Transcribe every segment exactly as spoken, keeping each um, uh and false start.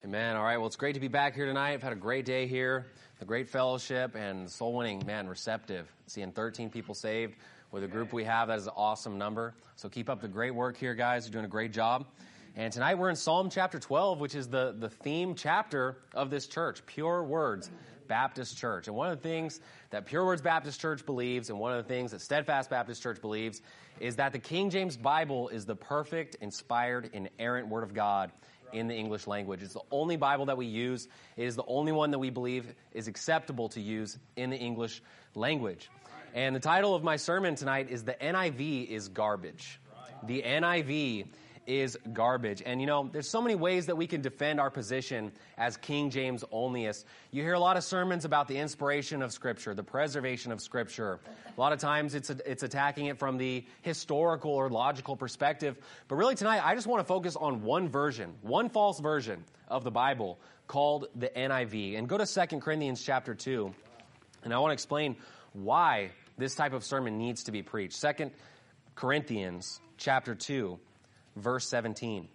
Amen. All right. Well, it's great to be back here tonight. I've had a great day here, a great fellowship, and soul winning, man, receptive. Seeing thirteen people saved with a group we have, that is an awesome number. So keep up the great work here, guys. You're doing a great job. And tonight we're in Psalm chapter twelve, which is the, the theme chapter of this church, Pure Words Baptist Church. And one of the things that Pure Words Baptist Church believes, and one of the things that Steadfast Baptist Church believes, is that the King James Bible is the perfect, inspired, inerrant Word of God in the English language. It's the only Bible that we use. It is the only one that we believe is acceptable to use in the English language. And the title of my sermon tonight is The N I V is Garbage. The N I V is garbage. And you know, there's so many ways that we can defend our position as King James onlyists. You hear a lot of sermons about the inspiration of Scripture, the preservation of Scripture. A lot of times it's a, it's attacking it from the historical or logical perspective. But really tonight, I just want to focus on one version, one false version of the Bible called the N I V. And go to Second Corinthians chapter two. And I want to explain why this type of sermon needs to be preached. Second Corinthians chapter two. Verse seventeen.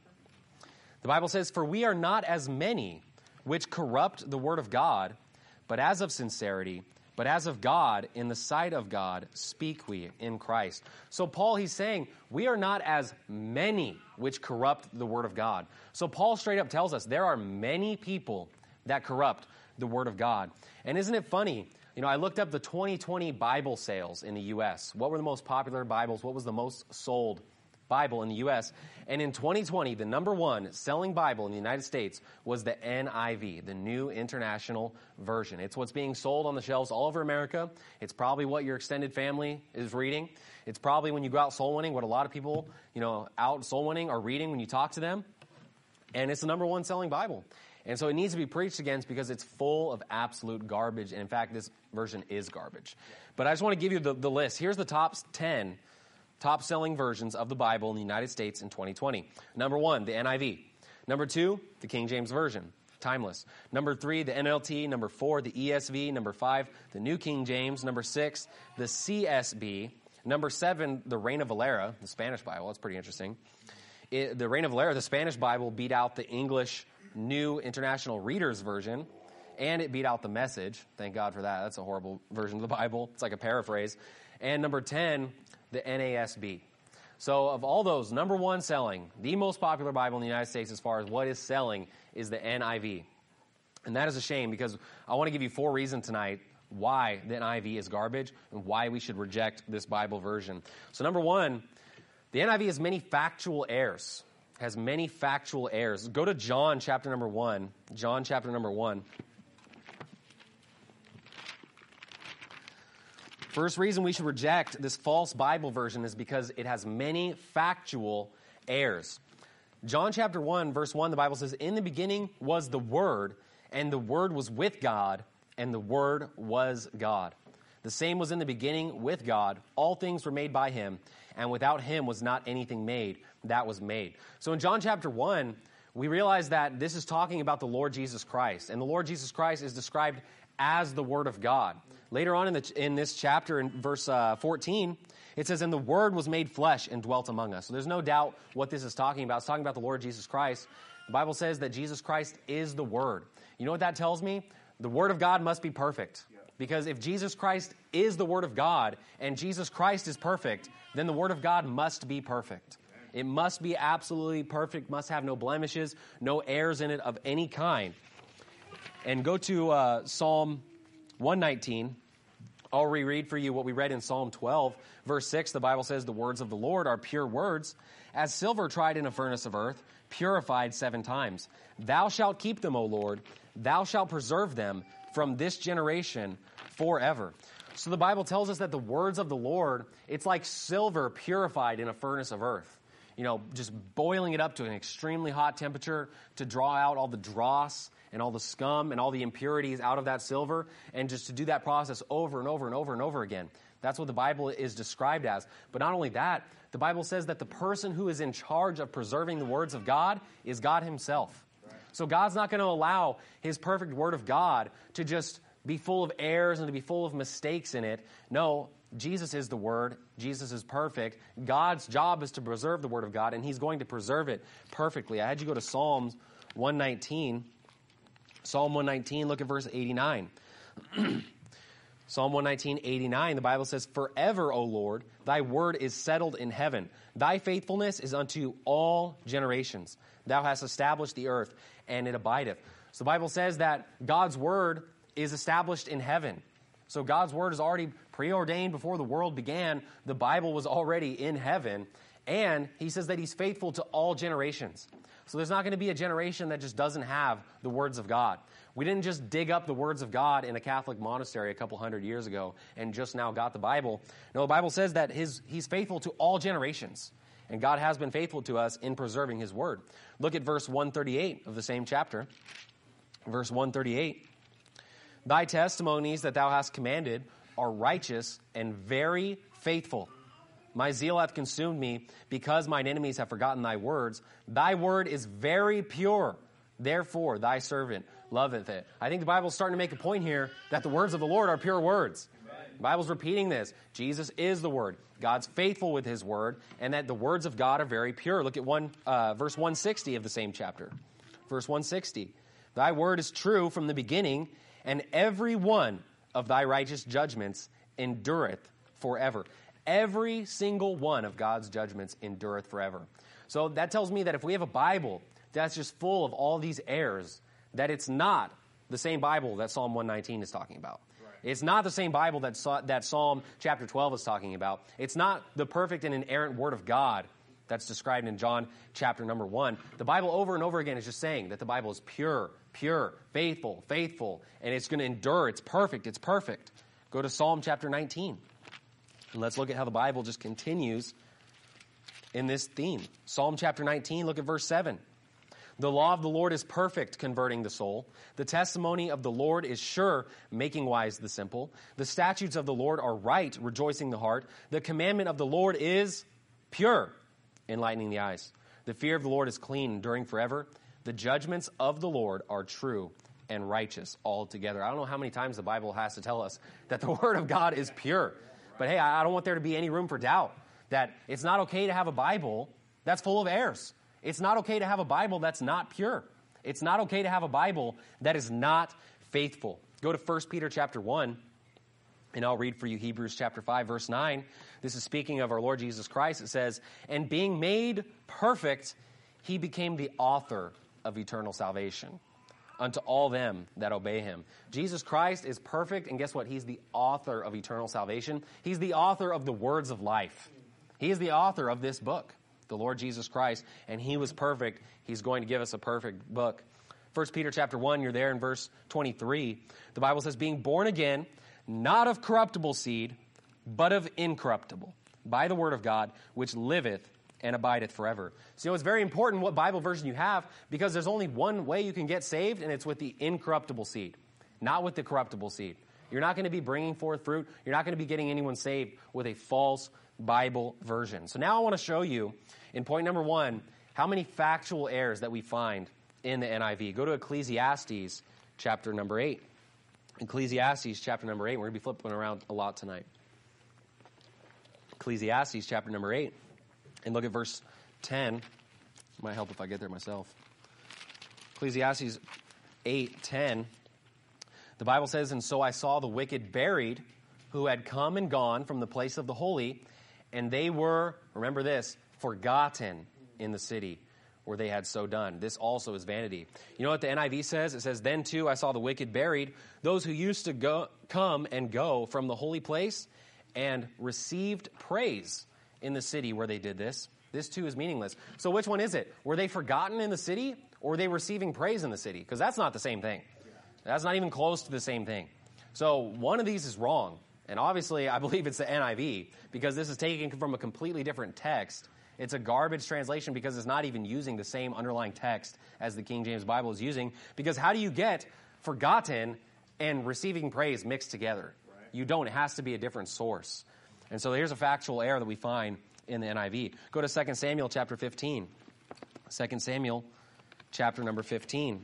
The Bible says, "For we are not as many which corrupt the word of God, but as of sincerity, but as of God, in the sight of God, speak we in Christ." So Paul, he's saying, we are not as many which corrupt the word of God. So Paul straight up tells us there are many people that corrupt the word of God. And isn't it funny? You know, I looked up the twenty twenty Bible sales in the U S. What were the most popular Bibles? What was the most sold Bible in the U S? And in twenty twenty, the number one selling Bible in the United States was the N I V, the New International Version. It's what's being sold on the shelves all over America. It's probably what your extended family is reading. It's probably when you go out soul winning, what a lot of people, you know, out soul winning are reading when you talk to them. And it's the number one selling Bible. And so it needs to be preached against because it's full of absolute garbage. And in fact, this version is garbage. But I just want to give you the, the list. Here's the top ten top-selling versions of the Bible in the United States in twenty twenty. Number one, the N I V. Number two, the King James Version, timeless. Number three, the N L T. Number four, the E S V. Number five, the New King James. Number six, the C S B. Number seven, the Reina Valera, the Spanish Bible. That's pretty interesting. It, the Reina Valera, the Spanish Bible, beat out the English New International Reader's Version, and it beat out the Message. Thank God for that. That's a horrible version of the Bible. It's like a paraphrase. And number ten, the N A S B. So of all those, number one selling, the most popular Bible in the United States as far as what is selling is the N I V. And that is a shame because I want to give you four reasons tonight why the N I V is garbage and why we should reject this Bible version. So number one, the N I V has many factual errors. Has many factual errors. Go to John chapter number one. John chapter number one. First reason we should reject this false Bible version is because it has many factual errors. John chapter one, verse one, the Bible says, "In the beginning was the Word, and the Word was with God, and the Word was God. The same was in the beginning with God. All things were made by Him, and without Him was not anything made that was made." So in John chapter one, we realize that this is talking about the Lord Jesus Christ, and the Lord Jesus Christ is described as the Word of God. Later on in, the, in this chapter, in verse uh, fourteen, it says, "And the Word was made flesh and dwelt among us." So there's no doubt what this is talking about. It's talking about the Lord Jesus Christ. The Bible says that Jesus Christ is the Word. You know what that tells me? The Word of God must be perfect. Because if Jesus Christ is the Word of God and Jesus Christ is perfect, then the Word of God must be perfect. It must be absolutely perfect, must have no blemishes, no errors in it of any kind. And go to uh, Psalm one nineteen. I'll reread for you what we read in Psalm twelve. Verse six, the Bible says, "The words of the Lord are pure words, as silver tried in a furnace of earth, purified seven times. Thou shalt keep them, O Lord. Thou shalt preserve them from this generation forever." So the Bible tells us that the words of the Lord, it's like silver purified in a furnace of earth. You know, just boiling it up to an extremely hot temperature to draw out all the dross and all the scum and all the impurities out of that silver, and just to do that process over and over and over and over again. That's what the Bible is described as. But not only that, the Bible says that the person who is in charge of preserving the words of God is God Himself. So God's not going to allow His perfect Word of God to just be full of errors and to be full of mistakes in it. No, Jesus is the Word. Jesus is perfect. God's job is to preserve the Word of God, and He's going to preserve it perfectly. I had you go to Psalms one nineteen. Psalm one nineteen, look at verse eighty-nine. Psalm one nineteen, eighty-nine, the Bible says, "Forever, O Lord, thy word is settled in heaven. Thy faithfulness is unto all generations. Thou hast established the earth, and it abideth." So the Bible says that God's word is established in heaven. So God's word is already preordained before the world began. The Bible was already in heaven. And he says that he's faithful to all generations. So there's not going to be a generation that just doesn't have the words of God. We didn't just dig up the words of God in a Catholic monastery a couple hundred years ago and just now got the Bible. No, the Bible says that his, he's faithful to all generations. And God has been faithful to us in preserving his word. Look at verse one thirty-eight of the same chapter. Verse one thirty-eight. "Thy testimonies that thou hast commanded are righteous and very faithful. My zeal hath consumed me, because mine enemies have forgotten thy words. Thy word is very pure. Therefore thy servant loveth it." I think the Bible's starting to make a point here that the words of the Lord are pure words. Amen. The Bible's repeating this. Jesus is the word. God's faithful with his word, and that the words of God are very pure. Look at one uh, verse one sixty of the same chapter. Verse one sixty. "Thy word is true from the beginning, and every one of thy righteous judgments endureth forever." Every single one of God's judgments endureth forever. So that tells me that if we have a Bible that's just full of all these errors, that it's not the same Bible that Psalm one nineteen is talking about. Right. It's not the same Bible that, that Psalm chapter twelve is talking about. It's not the perfect and inerrant word of God that's described in John chapter number one. The Bible over and over again is just saying that the Bible is pure, pure, faithful, faithful, and it's going to endure. It's perfect. It's perfect. Go to Psalm chapter nineteen. And let's look at how the Bible just continues in this theme. Psalm chapter nineteen, look at verse seven. "The law of the Lord is perfect, converting the soul. The testimony of the Lord is sure, making wise the simple. The statutes of the Lord are right, rejoicing the heart. The commandment of the Lord is pure, enlightening the eyes. The fear of the Lord is clean, enduring forever. The judgments of the Lord are true and righteous altogether." I don't know how many times the Bible has to tell us that the word of God is pure. But hey, I don't want there to be any room for doubt that it's not okay to have a Bible that's full of errors. It's not okay to have a Bible that's not pure. It's not okay to have a Bible that is not faithful. Go to First Peter chapter one, and I'll read for you Hebrews chapter five, verse nine. This is speaking of our Lord Jesus Christ. It says, "And being made perfect, he became the author of eternal salvation unto all them that obey him." Jesus Christ is perfect, and guess what? He's the author of eternal salvation. He's the author of the words of life. He is the author of this book, the Lord Jesus Christ, and he was perfect. He's going to give us a perfect book. First Peter chapter one, you're there in verse twenty-three. The Bible says, "Being born again, not of corruptible seed, but of incorruptible, by the word of God, which liveth and abideth forever." So you know, it's very important what Bible version you have, because there's only one way you can get saved, and it's with the incorruptible seed, not with the corruptible seed. You're not going to be bringing forth fruit. You're not going to be getting anyone saved with a false Bible version. So now I want to show you, in point number one, how many factual errors that we find in the N I V. Go to Ecclesiastes chapter number eight. Ecclesiastes chapter number eight. We're going to be flipping around a lot tonight. Ecclesiastes chapter number eight. And look at verse ten. It might help if I get there myself. Ecclesiastes eight ten. The Bible says, "And so I saw the wicked buried, who had come and gone from the place of the holy, and they were," remember this, "forgotten in the city where they had so done. This also is vanity." You know what the N I V says? It says, "Then too I saw the wicked buried, those who used to go, come and go from the holy place, and received praise in the city where they did this." This too is meaningless. So which one is it? Were they forgotten in the city, or were they receiving praise in the city? Because that's not the same thing. That's not even close to the same thing. So one of these is wrong. And obviously, I believe it's the N I V, because this is taken from a completely different text. It's a garbage translation because it's not even using the same underlying text as the King James Bible is using. Because how do you get forgotten and receiving praise mixed together? Right. You don't. It has to be a different source. And so here's a factual error that we find in the N I V. Go to Second Samuel chapter fifteen. Second Samuel chapter number fifteen.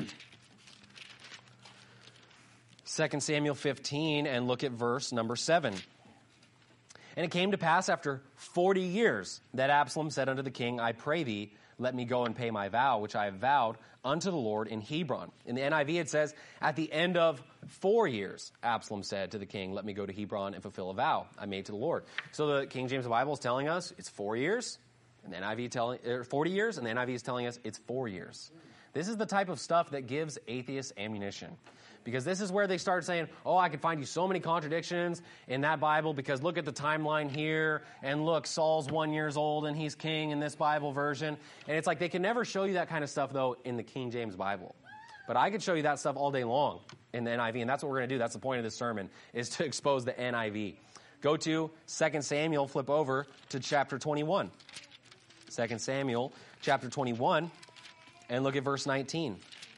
Second Samuel fifteen, and look at verse number seven. "And it came to pass after forty years that Absalom said unto the king, I pray thee, let me go and pay my vow, which I have vowed unto the Lord in Hebron. In the N I V, it says, at the end of four years, Absalom said to the king, let me go to Hebron and fulfill a vow I made to the Lord. So the King James Bible is telling us it's four years, and the N I V telling, er, forty years, and the N I V is telling us it's four years. This is the type of stuff that gives atheists ammunition. Because this is where they start saying, oh, I can find you so many contradictions in that Bible because look at the timeline here, and look, Saul's one years old and he's king in this Bible version. And it's like they can never show you that kind of stuff, though, in the King James Bible. But I could show you that stuff all day long in the N I V, and that's what we're going to do. That's the point of this sermon, is to expose the N I V. Go to Second Samuel, flip over to chapter twenty-one. Second Samuel, chapter twenty-one, and look at verse nineteen.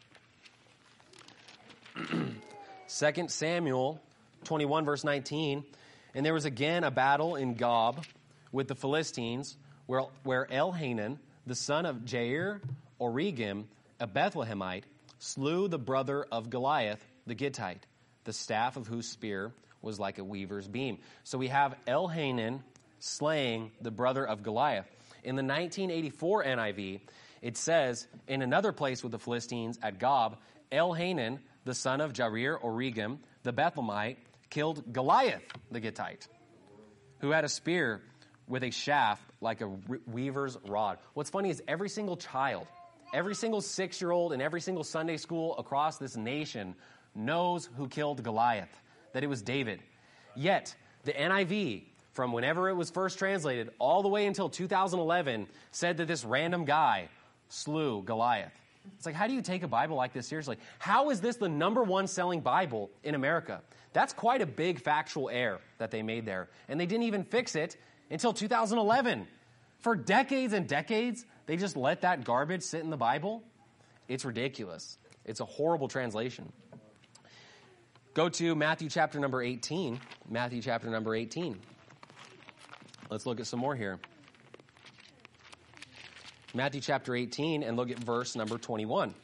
Second Samuel twenty-one, verse nineteen. And there was again a battle in Gob with the Philistines, where, where Elhanan, the son of Jair Oregim, a Bethlehemite, slew the brother of Goliath, the Gittite, the staff of whose spear was like a weaver's beam. So we have Elhanan slaying the brother of Goliath. In the nineteen eighty-four N I V, it says, in another place with the Philistines at Gob, Elhanan, the son of Jair Oregim, the Bethlehemite, killed Goliath, the Gittite, who had a spear with a shaft like a weaver's rod. What's funny is every single child, every single six-year-old in every single Sunday school across this nation knows who killed Goliath, that it was David. Yet, the N I V, from whenever it was first translated all the way until two thousand eleven, said that this random guy slew Goliath. It's like, how do you take a Bible like this seriously? How is this the number one selling Bible in America? That's quite a big factual error that they made there. And they didn't even fix it until two thousand eleven. For decades and decades, they just let that garbage sit in the Bible. It's ridiculous. It's a horrible translation. Go to Matthew chapter number eighteen. Matthew chapter number eighteen. Let's look at some more here. Matthew chapter eighteen, and look at verse number twenty-one.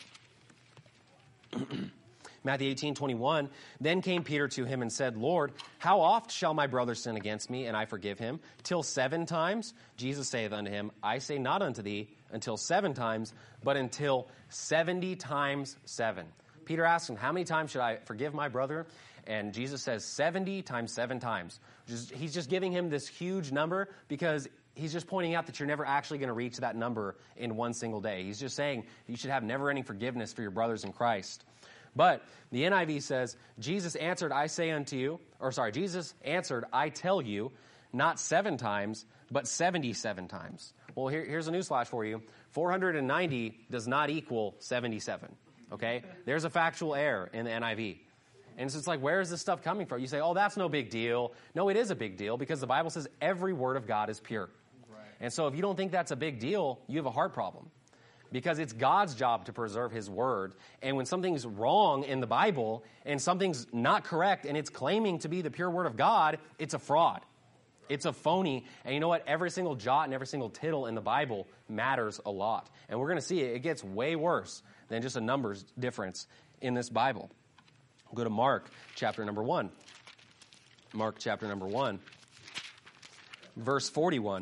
Matthew eighteen, twenty-one. Then came Peter to him and said, Lord, how oft shall my brother sin against me, and I forgive him? Till seven times? Jesus saith unto him, I say not unto thee until seven times, but until seventy times seven. Peter asks him, how many times should I forgive my brother? And Jesus says seventy times seven times. He's just giving him this huge number because he's just pointing out that you're never actually going to reach that number in one single day. He's just saying you should have never-ending forgiveness for your brothers in Christ. But the N I V says, Jesus answered, I say unto you, or sorry, Jesus answered, I tell you, not seven times, but seventy-seven times. Well, here, here's a newsflash for you. four hundred ninety does not equal seventy-seven, okay? There's a factual error in the N I V. And so it's like, where is this stuff coming from? You say, oh, that's no big deal. No, it is a big deal because the Bible says every word of God is pure. Right. And so if you don't think that's a big deal, you have a heart problem. Because it's God's job to preserve his word. And when something's wrong in the Bible and something's not correct and it's claiming to be the pure word of God, it's a fraud. It's a phony. And you know what? Every single jot and every single tittle in the Bible matters a lot. And we're going to see it. It gets way worse than just a numbers difference in this Bible. Go to Mark chapter number one. Mark chapter number one. Verse forty-one.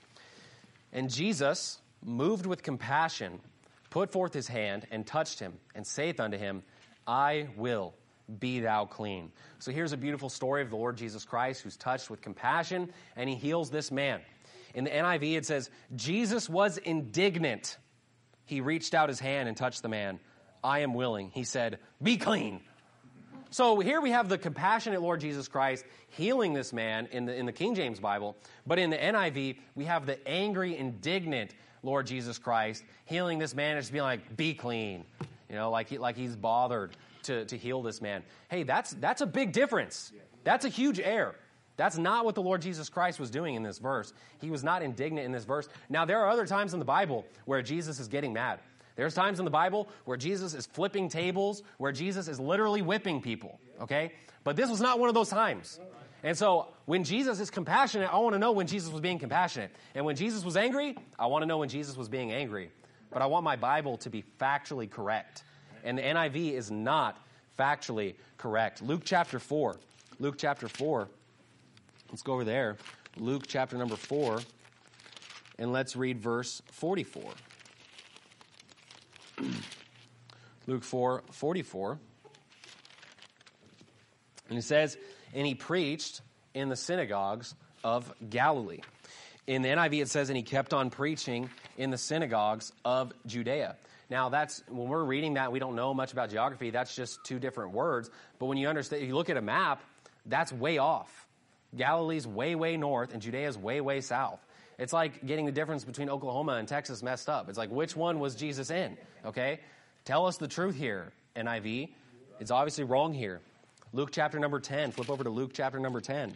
And Jesus, moved with compassion, put forth his hand and touched him, and saith unto him, I will, be thou clean. So here's a beautiful story of the Lord Jesus Christ who's touched with compassion, and he heals this man. In the N I V, it says, Jesus was indignant. He reached out his hand and touched the man. I am willing. He said, be clean. So here we have the compassionate Lord Jesus Christ healing this man in the, in the King James Bible. But in the N I V, we have the angry, indignant Lord Jesus Christ healing this man and just being like, be clean. You know, like, he, like he's bothered to, to heal this man. Hey, that's, that's a big difference. That's a huge error. That's not what the Lord Jesus Christ was doing in this verse. He was not indignant in this verse. Now, there are other times in the Bible where Jesus is getting mad. There's times in the Bible where Jesus is flipping tables, where Jesus is literally whipping people, okay? But this was not one of those times. And so when Jesus is compassionate, I want to know when Jesus was being compassionate. And when Jesus was angry, I want to know when Jesus was being angry. But I want my Bible to be factually correct. And the N I V is not factually correct. Luke chapter four. Luke chapter four. Let's go over there. Luke chapter number four. And let's read verse forty-four. Luke four forty-four. And it says, and he preached in the synagogues of Galilee. In the N I V, it says, and he kept on preaching in the synagogues of Judea. Now, that's when we're reading that, we don't know much about geography. That's just two different words. But when you understand, if you look at a map, that's way off. Galilee's way, way north, and Judea's way, way south. It's like getting the difference between Oklahoma and Texas messed up. It's like, which one was Jesus in? Okay? Tell us the truth here, N I V. It's obviously wrong here. Luke chapter number ten. Flip over to Luke chapter number ten.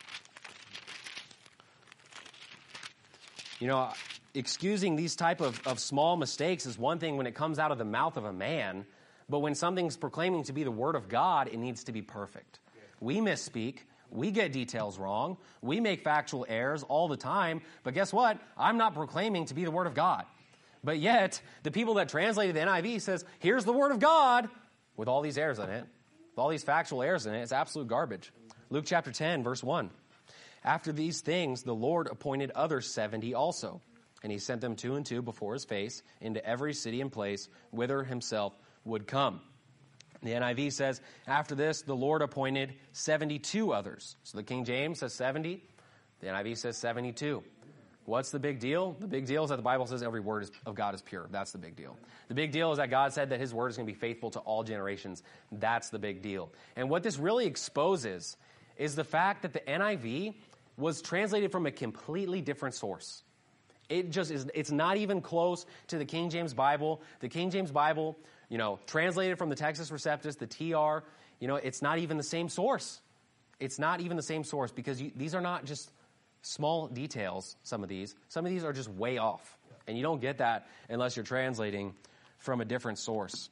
You know, excusing these type of, of small mistakes is one thing when it comes out of the mouth of a man, but when something's proclaiming to be the word of God, it needs to be perfect. We misspeak. We get details wrong. We make factual errors all the time, but guess what? I'm not proclaiming to be the word of God. But yet, the people that translated the N I V says, here's the word of God, with all these errors in it, with all these factual errors in it. It's absolute garbage. Luke chapter ten, verse one. After these things, the Lord appointed other seventy also, and he sent them two and two before his face into every city and place whither himself would come. The N I V says, after this, the Lord appointed seventy-two others. So the King James says seventy. The N I V says seventy-two. What's the big deal? The big deal is that the Bible says every word of God is pure. That's the big deal. The big deal is that God said that his word is going to be faithful to all generations. That's the big deal. And what this really exposes is the fact that the N I V was translated from a completely different source. It just is, it's not even close to the King James Bible. The King James Bible, you know, translated from the Textus Receptus, the T R, you know, it's not even the same source. It's not even the same source because you, these are not just small details, some of these. Some of these are just way off. And you don't get that unless you're translating from a different source.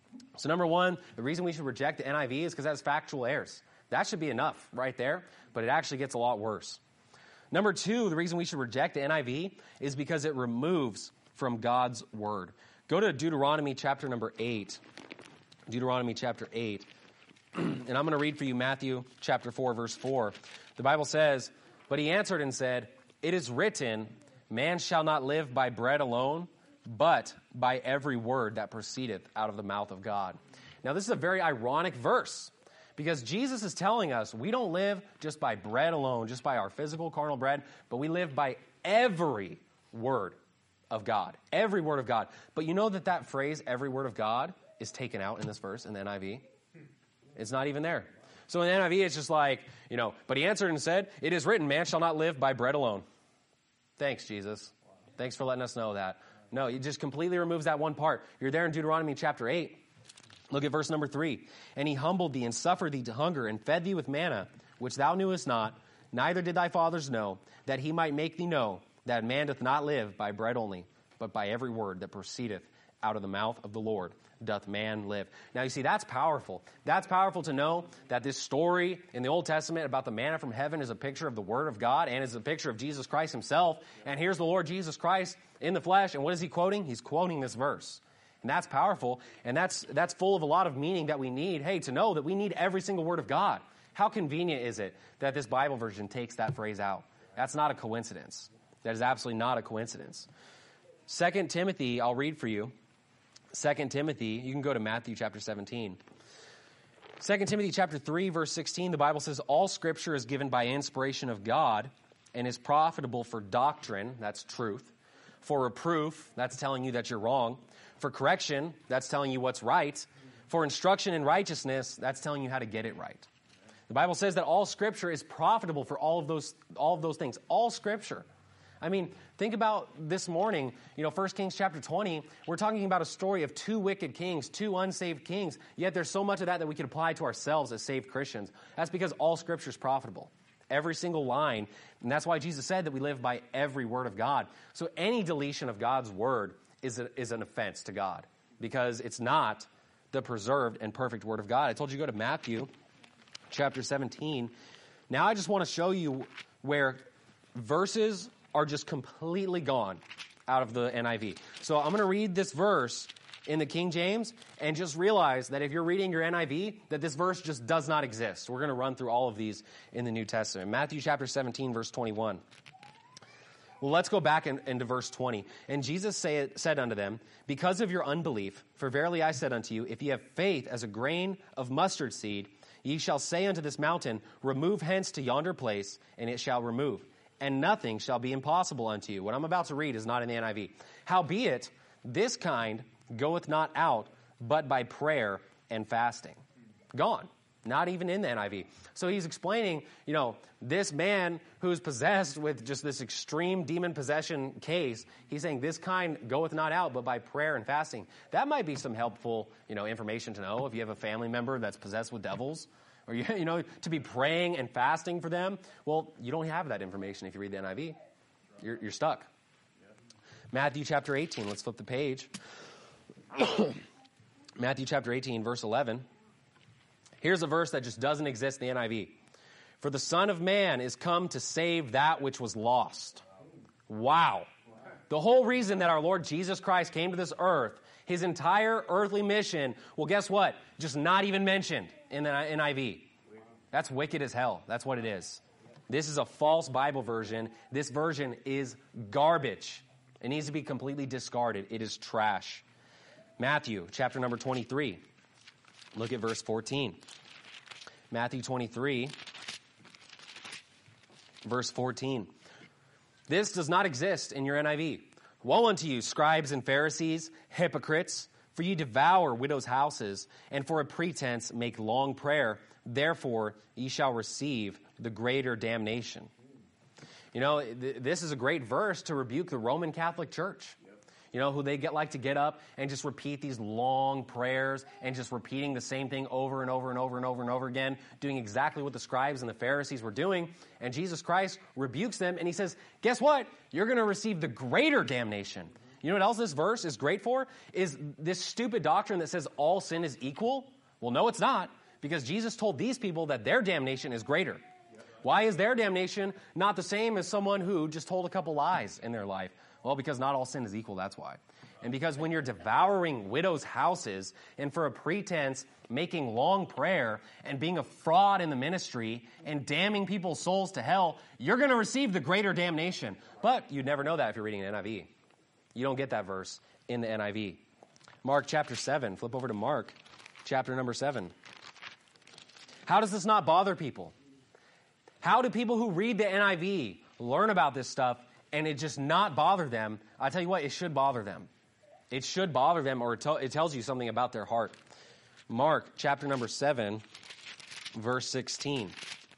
So number one, the reason we should reject the N I V is because it has factual errors. That should be enough right there, but it actually gets a lot worse. Number two, the reason we should reject the N I V is because it removes from God's word. Go to Deuteronomy chapter number eight. Deuteronomy chapter eight. And I'm going to read for you Matthew chapter four, verse four. The Bible says, but he answered and said, it is written, man shall not live by bread alone, but by every word that proceedeth out of the mouth of God. Now, this is a very ironic verse. Because Jesus is telling us we don't live just by bread alone, just by our physical carnal bread, but we live by every word of God. Every word of God. But you know that that phrase, every word of God, is taken out in this verse in the N I V? It's not even there. So in the N I V, it's just like, you know, but he answered and said, it is written, man shall not live by bread alone. Thanks, Jesus. Thanks for letting us know that. No, it just completely removes that one part. You're there in Deuteronomy chapter eight. Look at verse number three. And he humbled thee and suffered thee to hunger and fed thee with manna, which thou knewest not, neither did thy fathers know, that he might make thee know that man doth not live by bread only, but by every word that proceedeth out of the mouth of the Lord doth man live. Now you see, that's powerful. That's powerful to know that this story in the Old Testament about the manna from heaven is a picture of the Word of God and is a picture of Jesus Christ himself. And here's the Lord Jesus Christ in the flesh. And what is he quoting? He's quoting this verse. And that's powerful, and that's that's full of a lot of meaning that we need, hey, to know that we need every single word of God. How convenient is it that this Bible version takes that phrase out? That's not a coincidence. That is absolutely not a coincidence. Second Timothy, I'll read for you. Second Timothy, you can go to Matthew chapter seventeen. Second Timothy chapter three, verse sixteen, the Bible says, all Scripture is given by inspiration of God and is profitable for doctrine, that's truth, for reproof, that's telling you that you're wrong, for correction, that's telling you what's right. For instruction in righteousness, that's telling you how to get it right. The Bible says that all Scripture is profitable for all of those, all of those things. All Scripture. I mean, think about this morning, you know, First Kings chapter twenty, we're talking about a story of two wicked kings, two unsaved kings, yet there's so much of that that we can apply to ourselves as saved Christians. That's because all Scripture is profitable. Every single line. And that's why Jesus said that we live by every word of God. So any deletion of God's word is a, is an offense to God because it's not the preserved and perfect word of God. I told you to go to Matthew chapter seventeen. Now I just want to show you where verses are just completely gone out of the N I V. So I'm going to read this verse in the King James and just realize that if you're reading your N I V, that this verse just does not exist. We're going to run through all of these in the New Testament. Matthew chapter seventeen, verse twenty-one. Well, let's go back in, into verse twenty. And Jesus say, said unto them, because of your unbelief, for verily I said unto you, if ye have faith as a grain of mustard seed, ye shall say unto this mountain, remove hence to yonder place, and it shall remove. And nothing shall be impossible unto you. What I'm about to read is not in the N I V. Howbeit, this kind goeth not out, but by prayer and fasting. Gone. Not even in the N I V. So he's explaining, you know, this man who's possessed with just this extreme demon possession case, he's saying this kind goeth not out, but by prayer and fasting. That might be some helpful, you know, information to know if you have a family member that's possessed with devils, or, you, you know, to be praying and fasting for them. Well, you don't have that information if you read the N I V. You're, you're stuck. Matthew chapter eighteen. Let's flip the page. Matthew chapter eighteen, verse eleven. Here's a verse that just doesn't exist in the N I V. For the Son of Man is come to save that which was lost. Wow. The whole reason that our Lord Jesus Christ came to this earth, his entire earthly mission, well, guess what? Just not even mentioned in the N I V. That's wicked as hell. That's what it is. This is a false Bible version. This version is garbage. It needs to be completely discarded. It is trash. Matthew chapter number twenty-three. Look at verse fourteen. Matthew twenty-three, verse fourteen. This does not exist in your N I V. Woe unto you, scribes and Pharisees, hypocrites, for ye devour widows' houses, and for a pretense make long prayer. Therefore ye shall receive the greater damnation. You know, th- this is a great verse to rebuke the Roman Catholic Church. You know, who they get like to get up and just repeat these long prayers and just repeating the same thing over and over and over and over and over again, doing exactly what the scribes and the Pharisees were doing. And Jesus Christ rebukes them and he says, guess what? You're going to receive the greater damnation. You know what else this verse is great for? Is this stupid doctrine that says all sin is equal? Well, no, it's not, because Jesus told these people that their damnation is greater. Why is their damnation not the same as someone who just told a couple lies in their life? Well, because not all sin is equal, that's why. And because when you're devouring widows' houses and for a pretense making long prayer and being a fraud in the ministry and damning people's souls to hell, you're going to receive the greater damnation. But you'd never know that if you're reading an N I V. You don't get that verse in the N I V. Mark chapter seven. Flip over to Mark chapter number seven. How does this not bother people? How do people who read the N I V learn about this stuff and it just not bother them? I tell you what, it should bother them. It should bother them, or it, t- it tells you something about their heart. Mark chapter number seven, verse sixteen.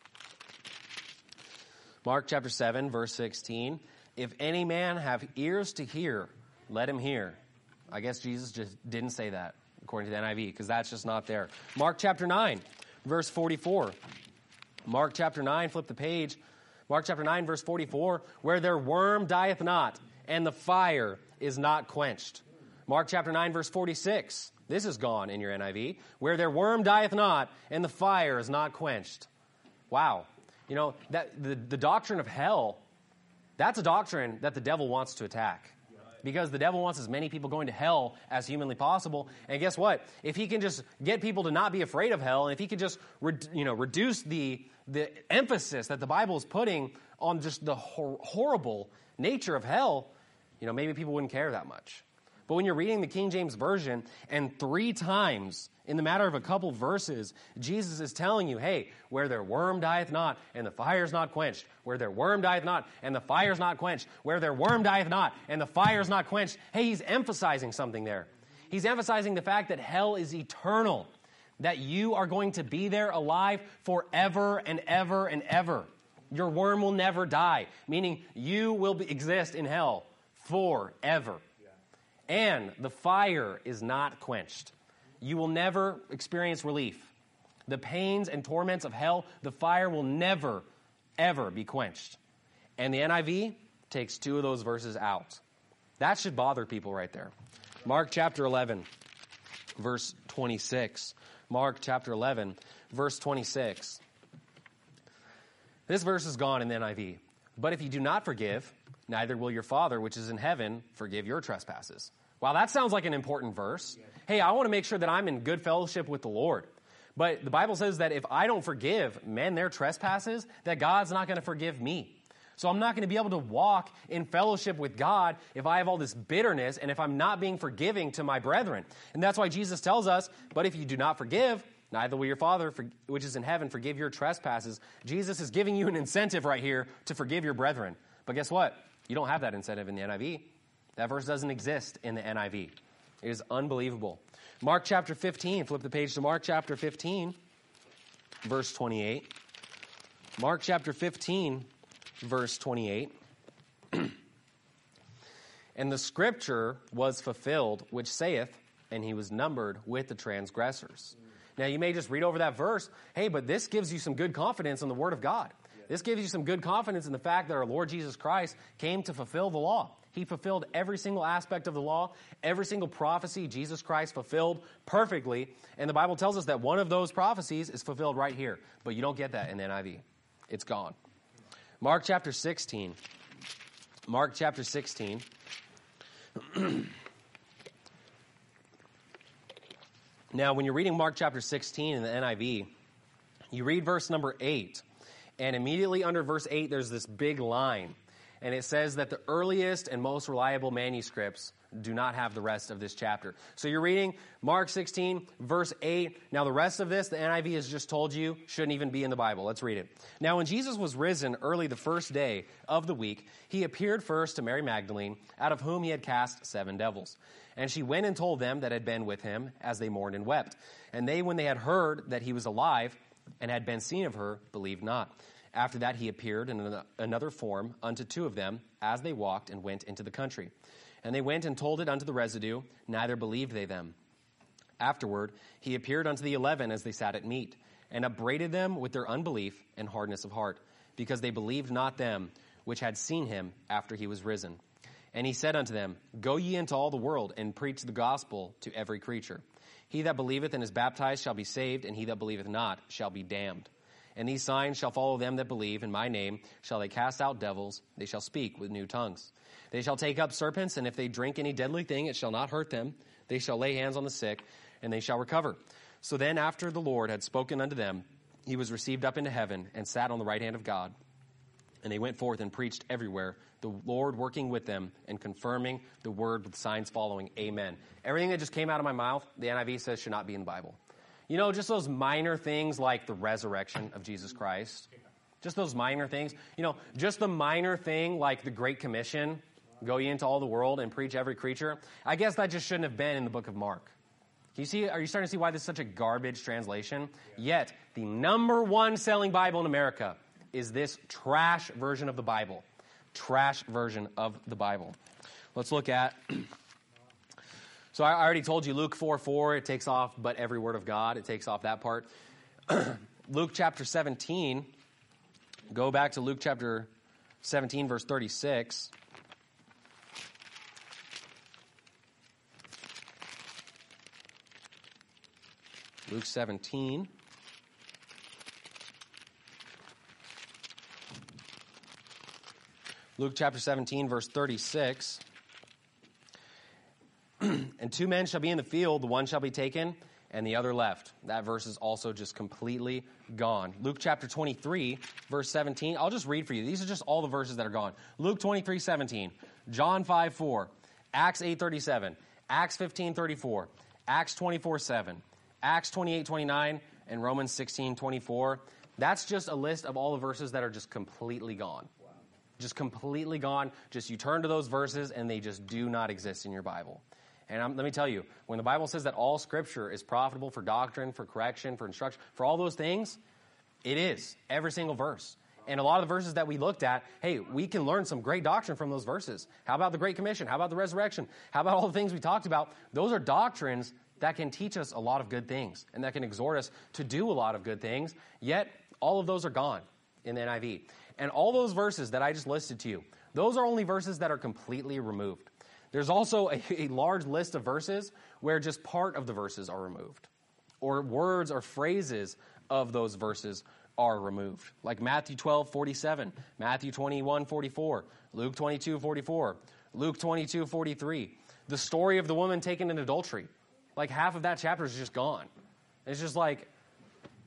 Mark chapter seven, verse sixteen. If any man have ears to hear, let him hear. I guess Jesus just didn't say that, according to the N I V, because that's just not there. Mark chapter nine, verse forty-four. Mark chapter nine, flip the page. Mark chapter nine, verse forty-four, where their worm dieth not, and the fire is not quenched. Mark chapter nine, verse forty-six. This is gone in your N I V. Where their worm dieth not, and the fire is not quenched. Wow. You know, that the, the doctrine of hell, that's a doctrine that the devil wants to attack. Because the devil wants as many people going to hell as humanly possible. And guess what? If he can just get people to not be afraid of hell, and if he can just re- you know, reduce the, the emphasis that the Bible is putting on just the hor- horrible nature of hell, you know, maybe people wouldn't care that much. But when you're reading the King James Version, and three times in the matter of a couple verses, Jesus is telling you, hey, where their worm dieth not, and the fire is not quenched. Where their worm dieth not, and the fire is not quenched. Where their worm dieth not, and the fire is not quenched. Hey, he's emphasizing something there. He's emphasizing the fact that hell is eternal, that you are going to be there alive forever and ever and ever. Your worm will never die, meaning you will be, exist in hell forever. And the fire is not quenched. You will never experience relief. The pains and torments of hell, the fire will never, ever be quenched. And the N I V takes two of those verses out. That should bother people right there. Mark chapter eleven, verse twenty-six. Mark chapter eleven, verse twenty-six. This verse is gone in the N I V. But if you do not forgive, neither will your Father which is in heaven forgive your trespasses. Wow, that sounds like an important verse. Hey, I want to make sure that I'm in good fellowship with the Lord. But the Bible says that if I don't forgive men their trespasses, that God's not going to forgive me. So I'm not going to be able to walk in fellowship with God if I have all this bitterness and if I'm not being forgiving to my brethren. And that's why Jesus tells us, but if you do not forgive, neither will your Father, which is in heaven, forgive your trespasses. Jesus is giving you an incentive right here to forgive your brethren. But guess what? You don't have that incentive in the N I V. That verse doesn't exist in the N I V. It is unbelievable. Mark chapter fifteen, flip the page to Mark chapter fifteen, verse twenty-eight. Mark chapter fifteen, verse twenty-eight. And the scripture was fulfilled, which saith, and he was numbered with the transgressors. Now, you may just read over that verse, hey, but this gives you some good confidence in the Word of God. This gives you some good confidence in the fact that our Lord Jesus Christ came to fulfill the law. He fulfilled every single aspect of the law, every single prophecy Jesus Christ fulfilled perfectly. And the Bible tells us that one of those prophecies is fulfilled right here. But you don't get that in the N I V. It's gone. Mark chapter sixteen. Mark chapter sixteen. Now, when you're reading Mark chapter sixteen in the N I V, you read verse number eight. And immediately under verse eight, there's this big line. And it says that the earliest and most reliable manuscripts do not have the rest of this chapter. So you're reading Mark sixteen, verse eight. Now the rest of this, the N I V has just told you, shouldn't even be in the Bible. Let's read it. Now when Jesus was risen early the first day of the week, he appeared first to Mary Magdalene, out of whom he had cast seven devils. And she went and told them that had been with him, as they mourned and wept. And they, when they had heard that he was alive and had been seen of her, believed not. After that he appeared in another form unto two of them, as they walked and went into the country. And they went and told it unto the residue, neither believed they them. Afterward he appeared unto the eleven as they sat at meat, and upbraided them with their unbelief and hardness of heart, because they believed not them which had seen him after he was risen. And he said unto them, Go ye into all the world, and preach the gospel to every creature. He that believeth and is baptized shall be saved, and he that believeth not shall be damned. And these signs shall follow them that believe. In my name shall they cast out devils. They shall speak with new tongues. They shall take up serpents, and if they drink any deadly thing, it shall not hurt them. They shall lay hands on the sick, and they shall recover. So then after the Lord had spoken unto them, he was received up into heaven, and sat on the right hand of God. And they went forth and preached everywhere, the Lord working with them and confirming the word with signs following. Amen. Everything that just came out of my mouth, the N I V says should not be in the Bible. You know, just those minor things like the resurrection of Jesus Christ. Just those minor things. You know, just the minor thing like the Great Commission, go ye into all the world and preach every creature. I guess that just shouldn't have been in the book of Mark. Can you see, are you starting to see why this is such a garbage translation? Yeah. Yet, the number one selling Bible in America is this trash version of the Bible. Trash version of the Bible. Let's look at... So I already told you Luke four four, it takes off but every word of God. It takes off that part. Luke chapter seventeen, go back to Luke chapter seventeen, verse thirty-six. Luke seventeen. Luke chapter seventeen, verse thirty-six. And two men shall be in the field, the one shall be taken, and the other left. That verse is also just completely gone. Luke chapter twenty-three, verse seventeen. I'll just read for you. These are just all the verses that are gone. Luke twenty-three, seventeen. John five, four. Acts eight, thirty-seven. Acts fifteen, thirty-four. Acts twenty-four, seven. Acts twenty-eight, twenty-nine. And Romans sixteen, twenty-four. That's just a list of all the verses that are just completely gone. Wow. Just completely gone. Just you turn to those verses and they just do not exist in your Bible. And I'm, let me tell you, when the Bible says that all Scripture is profitable for doctrine, for correction, for instruction, for all those things, it is. Every single verse. And a lot of the verses that we looked at, hey, we can learn some great doctrine from those verses. How about the Great Commission? How about the resurrection? How about all the things we talked about? Those are doctrines that can teach us a lot of good things and that can exhort us to do a lot of good things. Yet, all of those are gone in the N I V. And all those verses that I just listed to you, those are only verses that are completely removed. There's also a, a large list of verses where just part of the verses are removed, or words or phrases of those verses are removed, like Matthew twelve, forty-seven, Matthew twenty-one, forty-four, Luke twenty-two, forty-four, Luke twenty-two, forty-three, the story of the woman taken in adultery. Like half of that chapter is just gone. It's just like,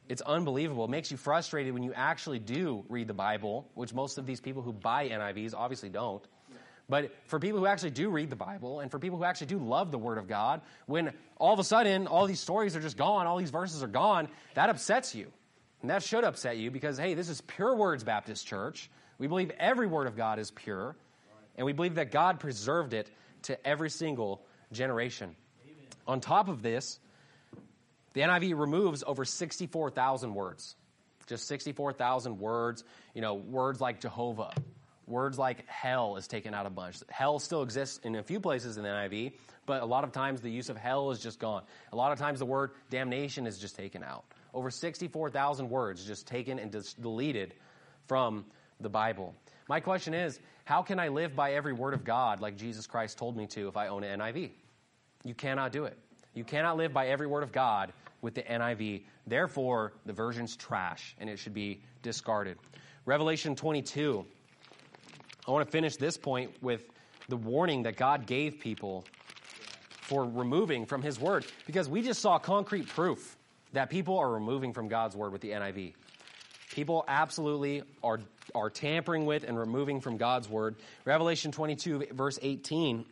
It's unbelievable. It makes you frustrated when you actually do read the Bible, which most of these people who buy N I Vs obviously don't. But for people who actually do read the Bible, and for people who actually do love the Word of God, when all of a sudden all these stories are just gone, all these verses are gone, that upsets you. And that should upset you because, hey, this is Pure Words Baptist Church. We believe every word of God is pure, and we believe that God preserved it to every single generation. Amen. On top of this, the N I V removes over sixty-four thousand words. Just sixty-four thousand words. You know, words like Jehovah. Words like hell is taken out a bunch. Hell still exists in a few places in the N I V, but a lot of times the use of hell is just gone. A lot of times the word damnation is just taken out. Over sixty-four thousand words just taken and just deleted from the Bible. My question is, how can I live by every word of God like Jesus Christ told me to if I own an N I V? You cannot do it. You cannot live by every word of God with the N I V. Therefore, the version's trash, and it should be discarded. Revelation twenty-two. I want to finish this point with the warning that God gave people for removing from his word, because we just saw concrete proof that people are removing from God's word with the N I V. People absolutely are, are tampering with and removing from God's word. Revelation twenty-two, verse eighteen,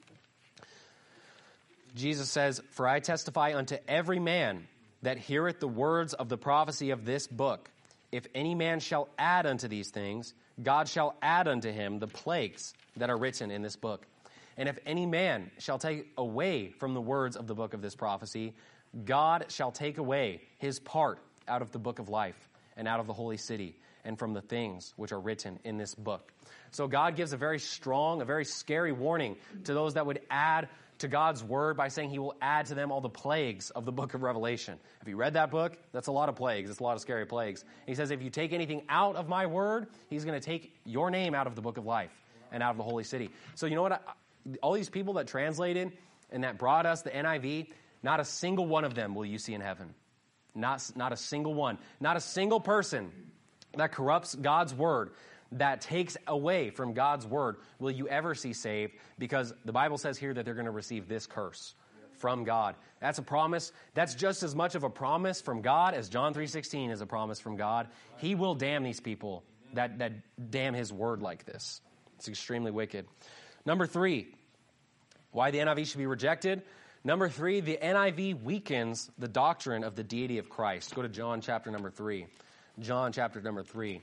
Jesus says, "For I testify unto every man that heareth the words of the prophecy of this book. If any man shall add unto these things, God shall add unto him the plagues that are written in this book. And if any man shall take away from the words of the book of this prophecy, God shall take away his part out of the book of life and out of the holy city and from the things which are written in this book." So God gives a very strong, a very scary warning to those that would add to God's word by saying he will add to them all the plagues of the book of Revelation. If you read that book, that's a lot of plagues. It's a lot of scary plagues. He says if you take anything out of my word, he's going to take your name out of the book of life and out of the holy city. So you know what? I, all these people that translated and that brought us the N I V, not a single one of them will you see in heaven. Not, not a single one. Not a single person that corrupts God's word, that takes away from God's word, will you ever see saved, because the Bible says here that they're going to receive this curse from God. That's a promise. That's just as much of a promise from God as John three sixteen is a promise from God. He will damn these people that, that damn his word like this. It's extremely wicked. Number three, why the N I V should be rejected. Number three, the N I V weakens the doctrine of the deity of Christ. Go to John chapter number three. John chapter number three.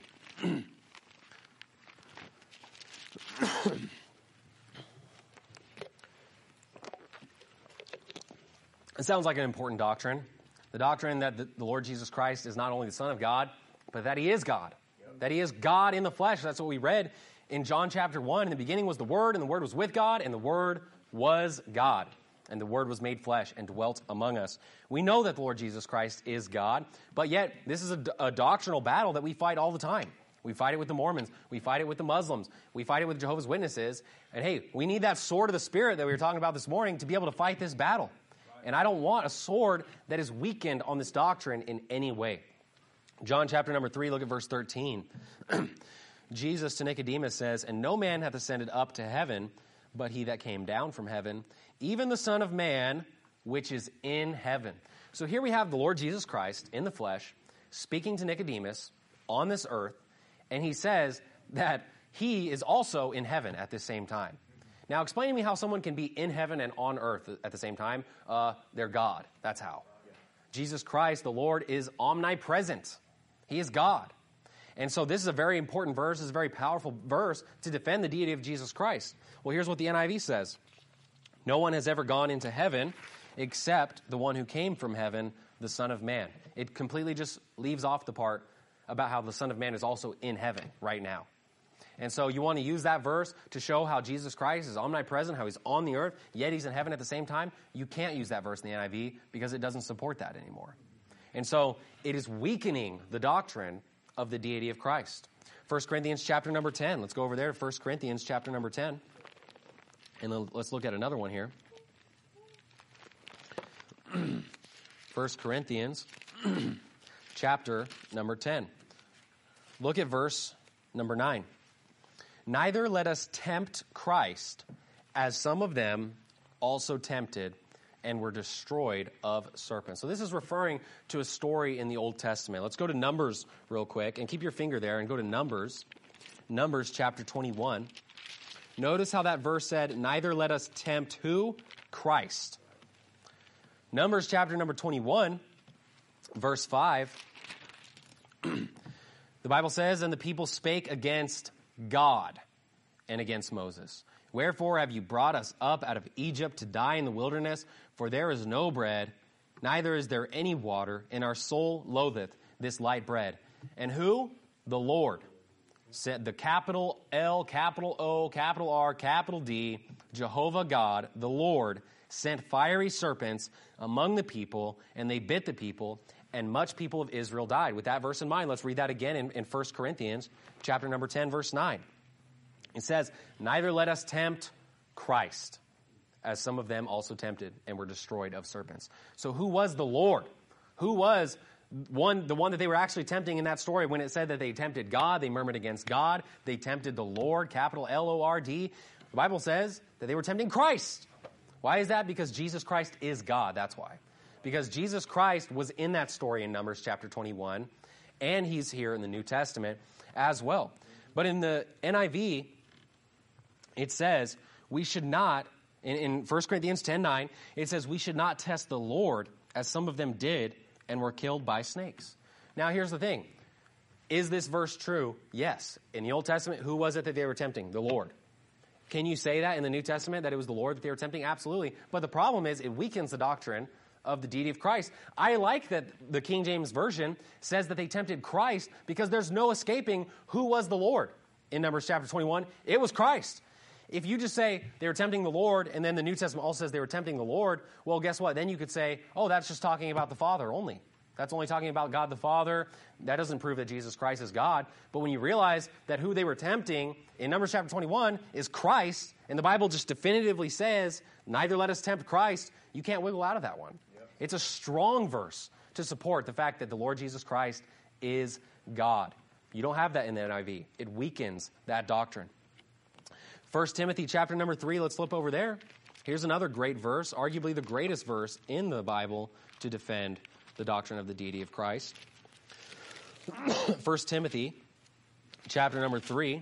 It sounds like an important doctrine. The doctrine that the Lord Jesus Christ is not only the Son of God, but that he is God. Yep. That he is God in the flesh. That's what we read in John chapter one. In the beginning was the Word, and the Word was with God, and the Word was God. And the Word was made flesh and dwelt among us. We know that the Lord Jesus Christ is God, but yet this is a, a doctrinal battle that we fight all the time. We fight it with the Mormons. We fight it with the Muslims. We fight it with Jehovah's Witnesses. And hey, we need that sword of the Spirit that we were talking about this morning to be able to fight this battle. And I don't want a sword that is weakened on this doctrine in any way. John chapter number three, look at verse thirteen. Jesus to Nicodemus says, "And no man hath ascended up to heaven, but he that came down from heaven, even the Son of Man, which is in heaven." So here we have the Lord Jesus Christ in the flesh, speaking to Nicodemus on this earth, and he says that he is also in heaven at the same time. Now, explain to me how someone can be in heaven and on earth at the same time. Uh, they're God. That's how. Jesus Christ, the Lord, is omnipresent. He is God. And so this is a very important verse. It's a very powerful verse to defend the deity of Jesus Christ. Well, here's what the N I V says. "No one has ever gone into heaven except the one who came from heaven, the Son of Man." It completely just leaves off the part about how the Son of Man is also in heaven right now. And so you want to use that verse to show how Jesus Christ is omnipresent, how he's on the earth, yet he's in heaven at the same time. You can't use that verse in the N I V because it doesn't support that anymore. And so it is weakening the doctrine of the deity of Christ. First Corinthians chapter number ten. Let's go over there to First Corinthians chapter number ten. And then let's look at another one here. First Corinthians chapter number ten. Look at verse number nine. "Neither let us tempt Christ, as some of them also tempted, and were destroyed of serpents. So this is referring to a story in the Old Testament. Let's go to Numbers real quick, and keep your finger there and go to Numbers. Numbers chapter twenty-one. Notice how that verse said, neither let us tempt who? Christ. Numbers chapter number twenty-one, verse five. The Bible says, and the people spake against God and against Moses. Wherefore have you brought us up out of Egypt to die in the wilderness? For there is no bread, neither is there any water, and our soul loatheth this light bread. And who? The Lord. Said the capital L, capital O, capital R, capital D, Jehovah God, the Lord, sent fiery serpents among the people, and they bit the people, and much people of Israel died. With that verse in mind, let's read that again in, in First Corinthians chapter number ten, verse nine. It says, neither let us tempt Christ, as some of them also tempted and were destroyed of serpents. So who was the Lord? Who was one, the one that they were actually tempting in that story when it said that they tempted God, they murmured against God, they tempted the Lord, capital L O R D. The Bible says that they were tempting Christ. Why is that? Because Jesus Christ is God. That's why. Because Jesus Christ was in that story in Numbers chapter twenty-one, and he's here in the New Testament as well. But in the N I V, it says we should not, in, in First Corinthians ten nine, it says we should not test the Lord as some of them did and were killed by snakes. Now here's the thing. Is this verse true? Yes. In the Old Testament, who was it that they were tempting? The Lord. Can you say that in the New Testament, that it was the Lord that they were tempting? Absolutely. But the problem is it weakens the doctrine of the deity of Christ. I like that the King James Version says that they tempted Christ because there's no escaping who was the Lord. In Numbers chapter twenty-one, it was Christ. If you just say they were tempting the Lord, and then the New Testament also says they were tempting the Lord, well, guess what? Then you could say, oh, that's just talking about the Father only. That's only talking about God the Father. That doesn't prove that Jesus Christ is God. But when you realize that who they were tempting in Numbers chapter twenty-one is Christ, and the Bible just definitively says, neither let us tempt Christ, you can't wiggle out of that one. Yep. It's a strong verse to support the fact that the Lord Jesus Christ is God. You don't have that in the N I V. It weakens that doctrine. First Timothy chapter number three, let's flip over there. Here's another great verse, arguably the greatest verse in the Bible to defend the doctrine of the deity of Christ. First Timothy chapter number three,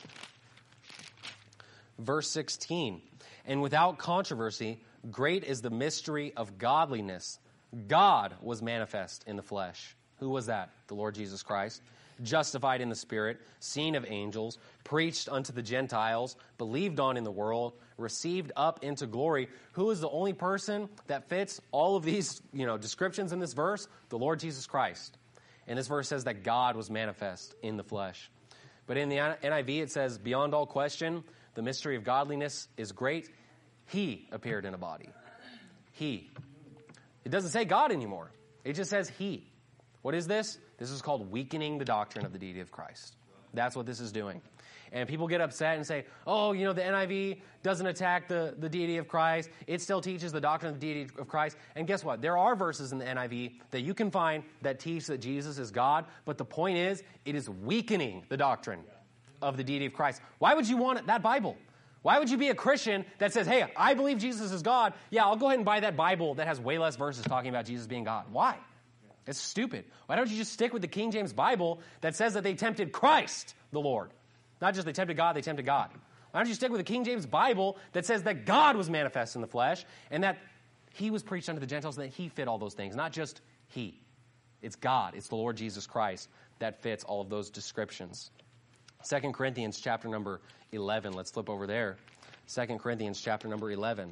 verse sixteen. And without controversy, great is the mystery of godliness. God was manifest in the flesh. Who was that? The Lord Jesus Christ. Justified in the Spirit, seen of angels, preached unto the Gentiles, believed on in the world, received up into glory. Who is the only person that fits all of these, you know, descriptions in this verse? The Lord Jesus Christ. And this verse says that God was manifest in the flesh. But in the N I V it says, beyond all question, the mystery of godliness is great. He appeared in a body. He. It doesn't say God anymore. It just says He. What is this? This is called weakening the doctrine of the deity of Christ. That's what this is doing. And people get upset and say, oh, you know, the N I V doesn't attack the, the deity of Christ. It still teaches the doctrine of the deity of Christ. And guess what? There are verses in the N I V that you can find that teach that Jesus is God. But the point is, it is weakening the doctrine of the deity of Christ. Why would you want that Bible? Why would you be a Christian that says, hey, I believe Jesus is God. Yeah, I'll go ahead and buy that Bible that has way less verses talking about Jesus being God. Why? It's stupid. Why don't you just stick with the King James Bible that says that they tempted Christ, the Lord? Not just they tempted God, they tempted God. Why don't you stick with the King James Bible that says that God was manifest in the flesh and that He was preached unto the Gentiles and that He fit all those things, not just He. It's God. It's the Lord Jesus Christ that fits all of those descriptions. Second Corinthians chapter number eleven. Let's flip over there. Second Corinthians chapter number eleven.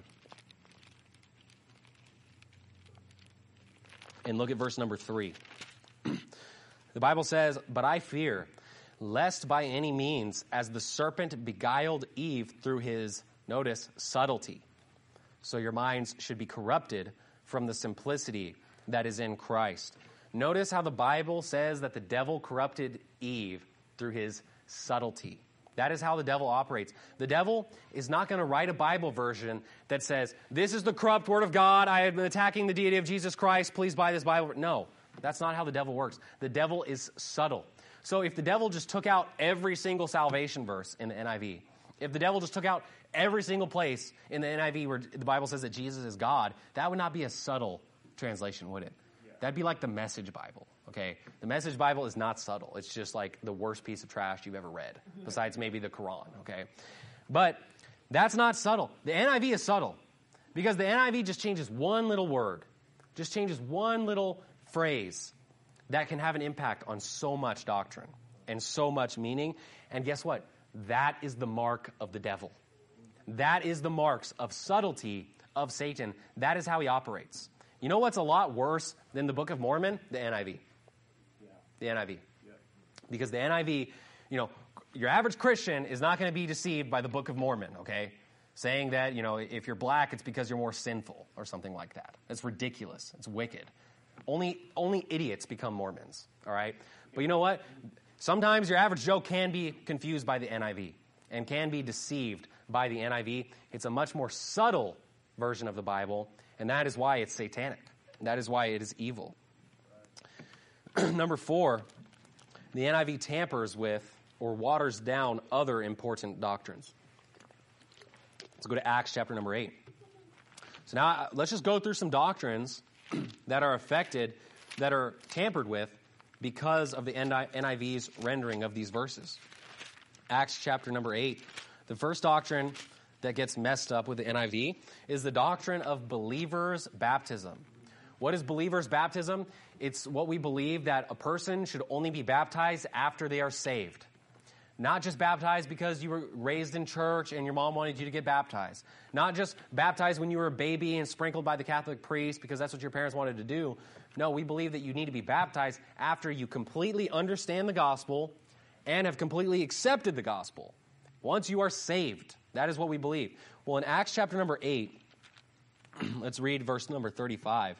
And look at verse number three. The Bible says, but I fear, lest by any means, as the serpent beguiled Eve through his, notice, subtlety. So your minds should be corrupted from the simplicity that is in Christ. Notice how the Bible says that the devil corrupted Eve through his subtlety. That is how the devil operates. The devil is not going to write a Bible version that says, this is the corrupt word of God. I am attacking the deity of Jesus Christ. Please buy this Bible. No, that's not how the devil works. The devil is subtle. So if the devil just took out every single salvation verse in the N I V If the devil just took out every single place in the N I V where the Bible says that Jesus is God, that would not be a subtle translation, would it? Yeah. That'd be like the Message Bible, okay? The Message Bible is not subtle. It's just like the worst piece of trash you've ever read, besides maybe the Quran, okay? But that's not subtle. The N I V is subtle because the N I V just changes one little word, just changes one little phrase that can have an impact on so much doctrine and so much meaning. And guess what? That is the mark of the devil. That is the marks of subtlety of Satan. That is how he operates. You know what's a lot worse than the Book of Mormon? The N I V. Yeah. The N I V. Yeah. Because the N I V, you know, your average Christian is not going to be deceived by the Book of Mormon, okay? Saying that, you know, if you're black, it's because you're more sinful or something like that. That's ridiculous. It's wicked. Only, only idiots become Mormons, all right? But you know what? Sometimes your average Joe can be confused by the N I V and can be deceived by the N I V. It's a much more subtle version of the Bible, and that is why it's satanic. That is why it is evil. Number four, the N I V tampers with or waters down other important doctrines. Let's go to Acts chapter number eight. So now let's just go through some doctrines that are affected, that are tampered with because of the N I V's rendering of these verses. Acts chapter number eight. The first doctrine that gets messed up with the N I V is the doctrine of believers' baptism. What is believers' baptism? It's what we believe that a person should only be baptized after they are saved. Not just baptized because you were raised in church and your mom wanted you to get baptized. Not just baptized when you were a baby and sprinkled by the Catholic priest because that's what your parents wanted to do. No, we believe that you need to be baptized after you completely understand the gospel and have completely accepted the gospel. Once you are saved, that is what we believe. Well, in Acts chapter number eight, let's read verse number thirty-five.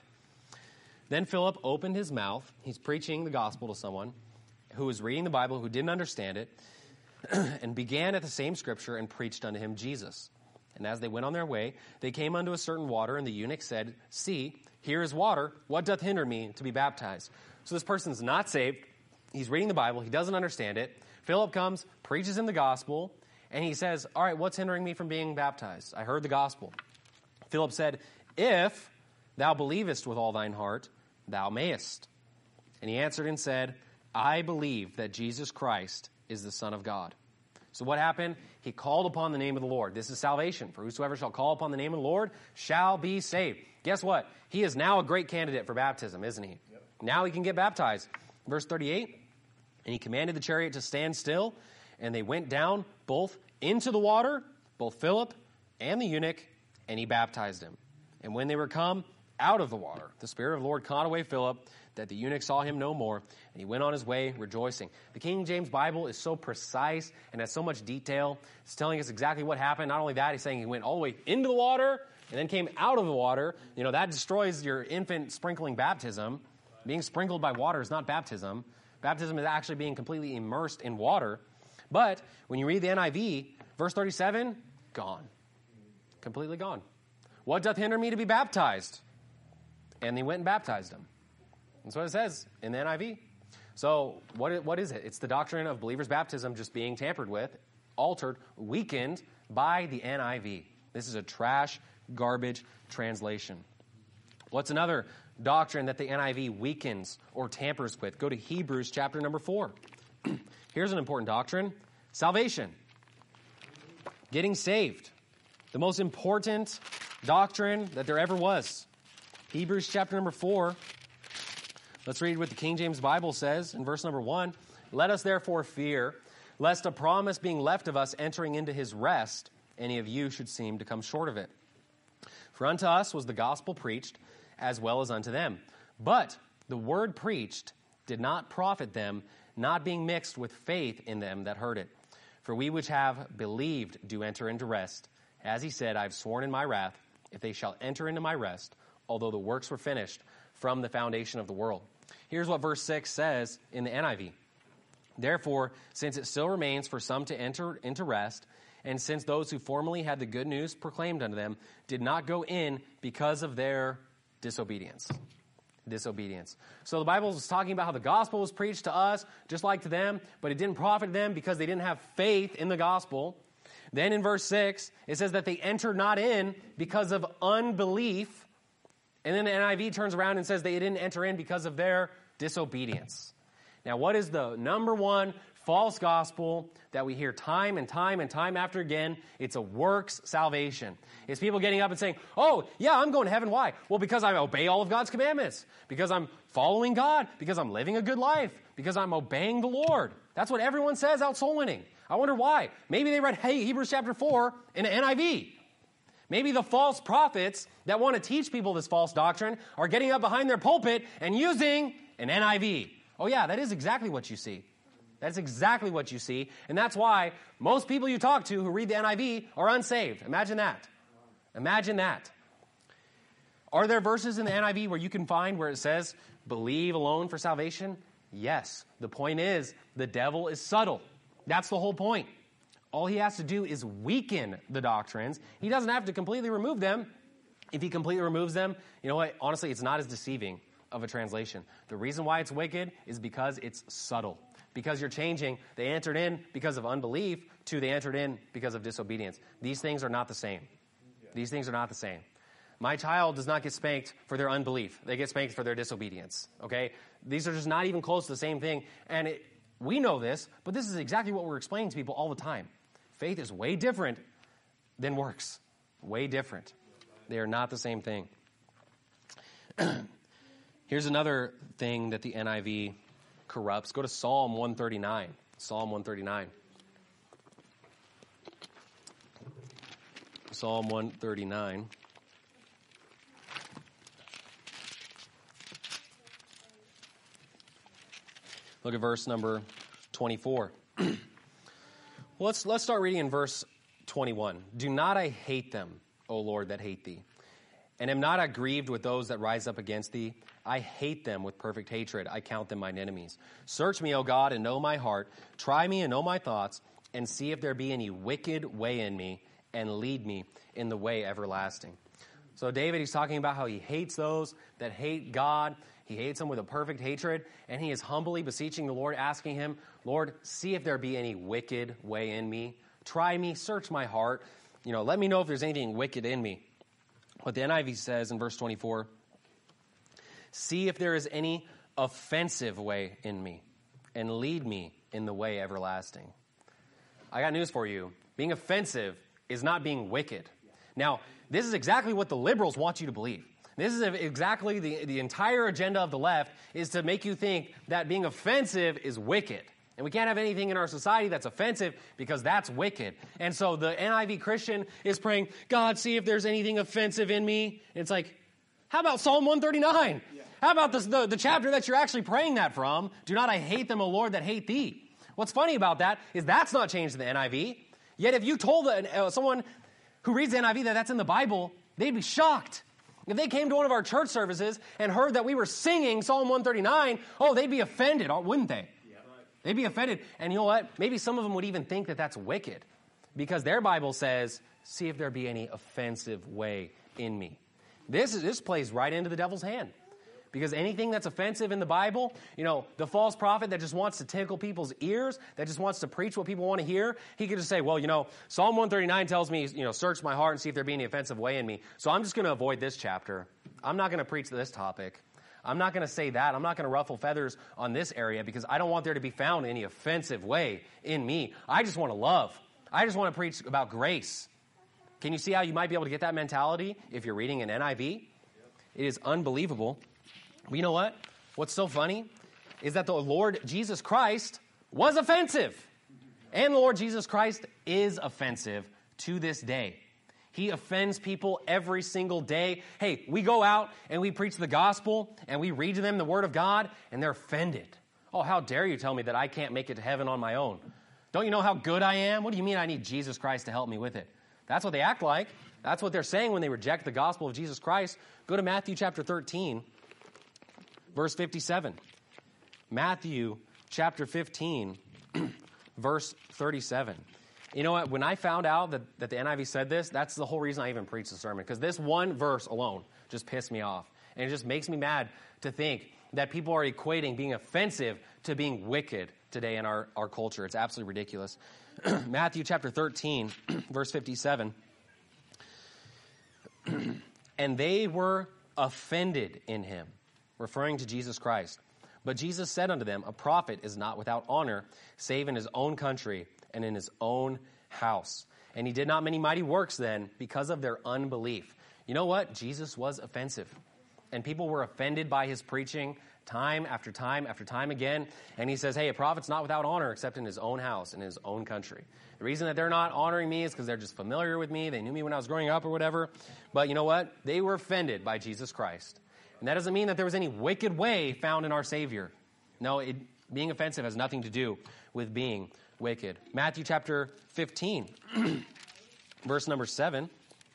Then Philip opened his mouth. He's preaching the gospel to someone who was reading the Bible, who didn't understand it, and began at the same scripture and preached unto him Jesus. And as they went on their way, they came unto a certain water, and the eunuch said, See, here is water. What doth hinder me to be baptized? So this person's not saved. He's reading the Bible. He doesn't understand it. Philip comes, preaches him the gospel, and he says, all right, what's hindering me from being baptized? I heard the gospel. Philip said, if thou believest with all thine heart, thou mayest. And he answered and said, I believe that Jesus Christ is the Son of God. So what happened? He called upon the name of the Lord. This is salvation. For whosoever shall call upon the name of the Lord shall be saved. Guess what? He is now a great candidate for baptism, isn't he? Yep. Now he can get baptized. Verse thirty-eight, and he commanded the chariot to stand still, and they went down both into the water, both Philip and the eunuch, and he baptized him. And when they were come out of the water, the Spirit of the Lord caught away Philip, that the eunuch saw him no more, and he went on his way rejoicing. The King James Bible is so precise and has so much detail. It's telling us exactly what happened. Not only that, he's saying he went all the way into the water and then came out of the water. You know, that destroys your infant sprinkling baptism. Being sprinkled by water is not baptism. Baptism is actually being completely immersed in water. But when you read the N I V, verse thirty-seven, gone. Completely gone. What doth hinder me to be baptized? And they went and baptized him. That's what it says in the N I V. So what, what is it? It's the doctrine of believers' baptism just being tampered with, altered, weakened by the N I V. This is a trash, garbage translation. What's another doctrine that the N I V weakens or tampers with? Go to Hebrews chapter number four. Here's an important doctrine. Salvation. Getting saved. The most important doctrine that there ever was. Hebrews chapter number four. Let's read what the King James Bible says in verse number one. Let us therefore fear, lest a promise being left of us entering into his rest, any of you should seem to come short of it. For unto us was the gospel preached, as well as unto them. But the word preached did not profit them, not being mixed with faith in them that heard it. For we which have believed do enter into rest. As he said, I have sworn in my wrath, if they shall enter into my rest, although the works were finished from the foundation of the world. Here's what verse six says in the N I V. Therefore, since it still remains for some to enter into rest, and since those who formerly had the good news proclaimed unto them did not go in because of their disobedience. Disobedience. So the Bible is talking about how the gospel was preached to us, just like to them, but it didn't profit them because they didn't have faith in the gospel. Then in verse six, it says that they entered not in because of unbelief. And then the N I V turns around and says they didn't enter in because of their disobedience. Now, what is the number one false gospel that we hear time and time and time after again? It's a works salvation. It's people getting up and saying, oh, yeah, I'm going to heaven. Why? Well, because I obey all of God's commandments, because I'm following God, because I'm living a good life, because I'm obeying the Lord. That's what everyone says out soul winning. I wonder why. Maybe they read hey, Hebrews chapter four in the N I V. Maybe the false prophets that want to teach people this false doctrine are getting up behind their pulpit and using an N I V. Oh, yeah, that is exactly what you see. That's exactly what you see. And that's why most people you talk to who read the N I V are unsaved. Imagine that. Imagine that. Are there verses in the N I V where you can find where it says, believe alone for salvation? Yes. The point is, the devil is subtle. That's the whole point. All he has to do is weaken the doctrines. He doesn't have to completely remove them. If he completely removes them, you know what? Honestly, it's not as deceiving of a translation. The reason why it's wicked is because it's subtle. Because you're changing, they entered in because of unbelief to they entered in because of disobedience. These things are not the same. These things are not the same. My child does not get spanked for their unbelief. They get spanked for their disobedience. Okay? These are just not even close to the same thing. And it, we know this, but this is exactly what we're explaining to people all the time. Faith is way different than works. Way different. They are not the same thing. Here's another thing that the N I V corrupts. Go to Psalm one thirty-nine. Psalm one thirty-nine. Psalm one thirty-nine. Look at verse number twenty-four. Well, let's, let's start reading in verse twenty-one. Do not I hate them, O Lord, that hate thee? And am not I grieved with those that rise up against thee? I hate them with perfect hatred. I count them mine enemies. Search me, O God, and know my heart. Try me and know my thoughts, and see if there be any wicked way in me, and lead me in the way everlasting. So David, he's talking about how he hates those that hate God. He hates them with a perfect hatred, and he is humbly beseeching the Lord, asking him, Lord, see if there be any wicked way in me. Try me, search my heart. You know, let me know if there's anything wicked in me. What the N I V says in verse twenty-four, see if there is any offensive way in me, and lead me in the way everlasting. I got news for you. Being offensive is not being wicked. Now, this is exactly what the liberals want you to believe. This is exactly the, the entire agenda of the left, is to make you think that being offensive is wicked. And we can't have anything in our society that's offensive because that's wicked. And so the N I V Christian is praying, God, see if there's anything offensive in me. And it's like, how about Psalm one thirty-nine? Yeah. How about this, the, the chapter that you're actually praying that from? Do not I hate them, O Lord, that hate thee. What's funny about that is that's not changed in the N I V. Yet if you told uh, someone who reads the N I V that that's in the Bible, they'd be shocked. If they came to one of our church services and heard that we were singing Psalm one thirty-nine, oh, they'd be offended, wouldn't they? Yeah, right. They'd be offended. And you know what? Maybe some of them would even think that that's wicked because their Bible says, see if there be any offensive way in me. This, is, this plays right into the devil's hand. Because anything that's offensive in the Bible, you know, the false prophet that just wants to tickle people's ears, that just wants to preach what people want to hear, he could just say, well, you know, Psalm one thirty-nine tells me, you know, search my heart and see if there be any offensive way in me. So I'm just going to avoid this chapter. I'm not going to preach this topic. I'm not going to say that. I'm not going to ruffle feathers on this area because I don't want there to be found any offensive way in me. I just want to love. I just want to preach about grace. Can you see how you might be able to get that mentality if you're reading an N I V? It is unbelievable. But you know what? What's so funny is that the Lord Jesus Christ was offensive. And the Lord Jesus Christ is offensive to this day. He offends people every single day. Hey, we go out and we preach the gospel and we read to them the word of God and they're offended. Oh, how dare you tell me that I can't make it to heaven on my own? Don't you know how good I am? What do you mean I need Jesus Christ to help me with it? That's what they act like. That's what they're saying when they reject the gospel of Jesus Christ. Go to Matthew chapter thirteen. Verse fifty-seven. Matthew chapter fifteen, verse thirty-seven. You know what? When I found out that, that the N I V said this, that's the whole reason I even preached the sermon. Because this one verse alone just pissed me off. And it just makes me mad to think that people are equating being offensive to being wicked today in our, our culture. It's absolutely ridiculous. Matthew chapter thirteen, verse fifty-seven. And they were offended in him, referring to Jesus Christ. But Jesus said unto them, a prophet is not without honor, save in his own country and in his own house. And he did not many mighty works then because of their unbelief. You know what? Jesus was offensive. And people were offended by his preaching time after time after time again. And he says, hey, a prophet's not without honor except in his own house, in his own country. The reason that they're not honoring me is because they're just familiar with me. They knew me when I was growing up or whatever. But you know what? They were offended by Jesus Christ. And that doesn't mean that there was any wicked way found in our Savior. No, it, being offensive has nothing to do with being wicked. Matthew chapter fifteen, verse number seven.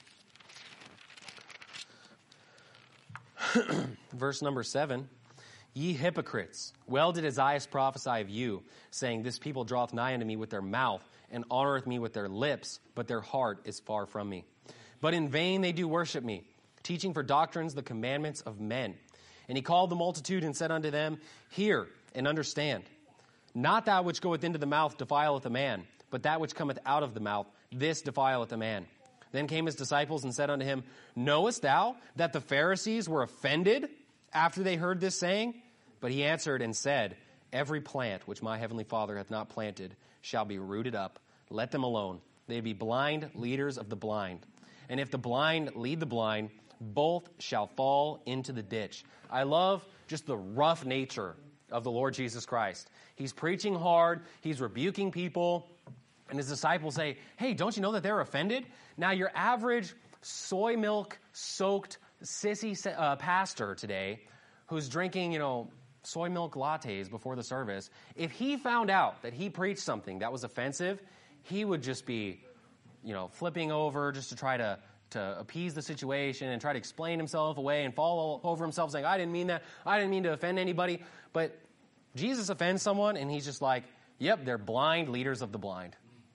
Verse number seven. Ye hypocrites, well did Isaiah prophesy of you, saying, this people draweth nigh unto me with their mouth, and honoreth me with their lips, but their heart is far from me. But in vain they do worship me, teaching for doctrines the commandments of men. And he called the multitude and said unto them, hear and understand. Not that which goeth into the mouth defileth a man, but that which cometh out of the mouth, this defileth a man. Then came his disciples and said unto him, knowest thou that the Pharisees were offended after they heard this saying? But he answered and said, every plant which my heavenly Father hath not planted shall be rooted up. Let them alone. They be blind leaders of the blind. And if the blind lead the blind, both shall fall into the ditch. I love just the rough nature of the Lord Jesus Christ. He's preaching hard. He's rebuking people. And his disciples say, hey, don't you know that they're offended? Now, your average soy milk soaked sissy uh, pastor today who's drinking, you know, soy milk lattes before the service, if he found out that he preached something that was offensive, he would just be, you know, flipping over just to try to to appease the situation and try to explain himself away and fall over himself saying, I didn't mean that. I didn't mean to offend anybody. But Jesus offends someone and he's just like, yep, they're blind leaders of the blind.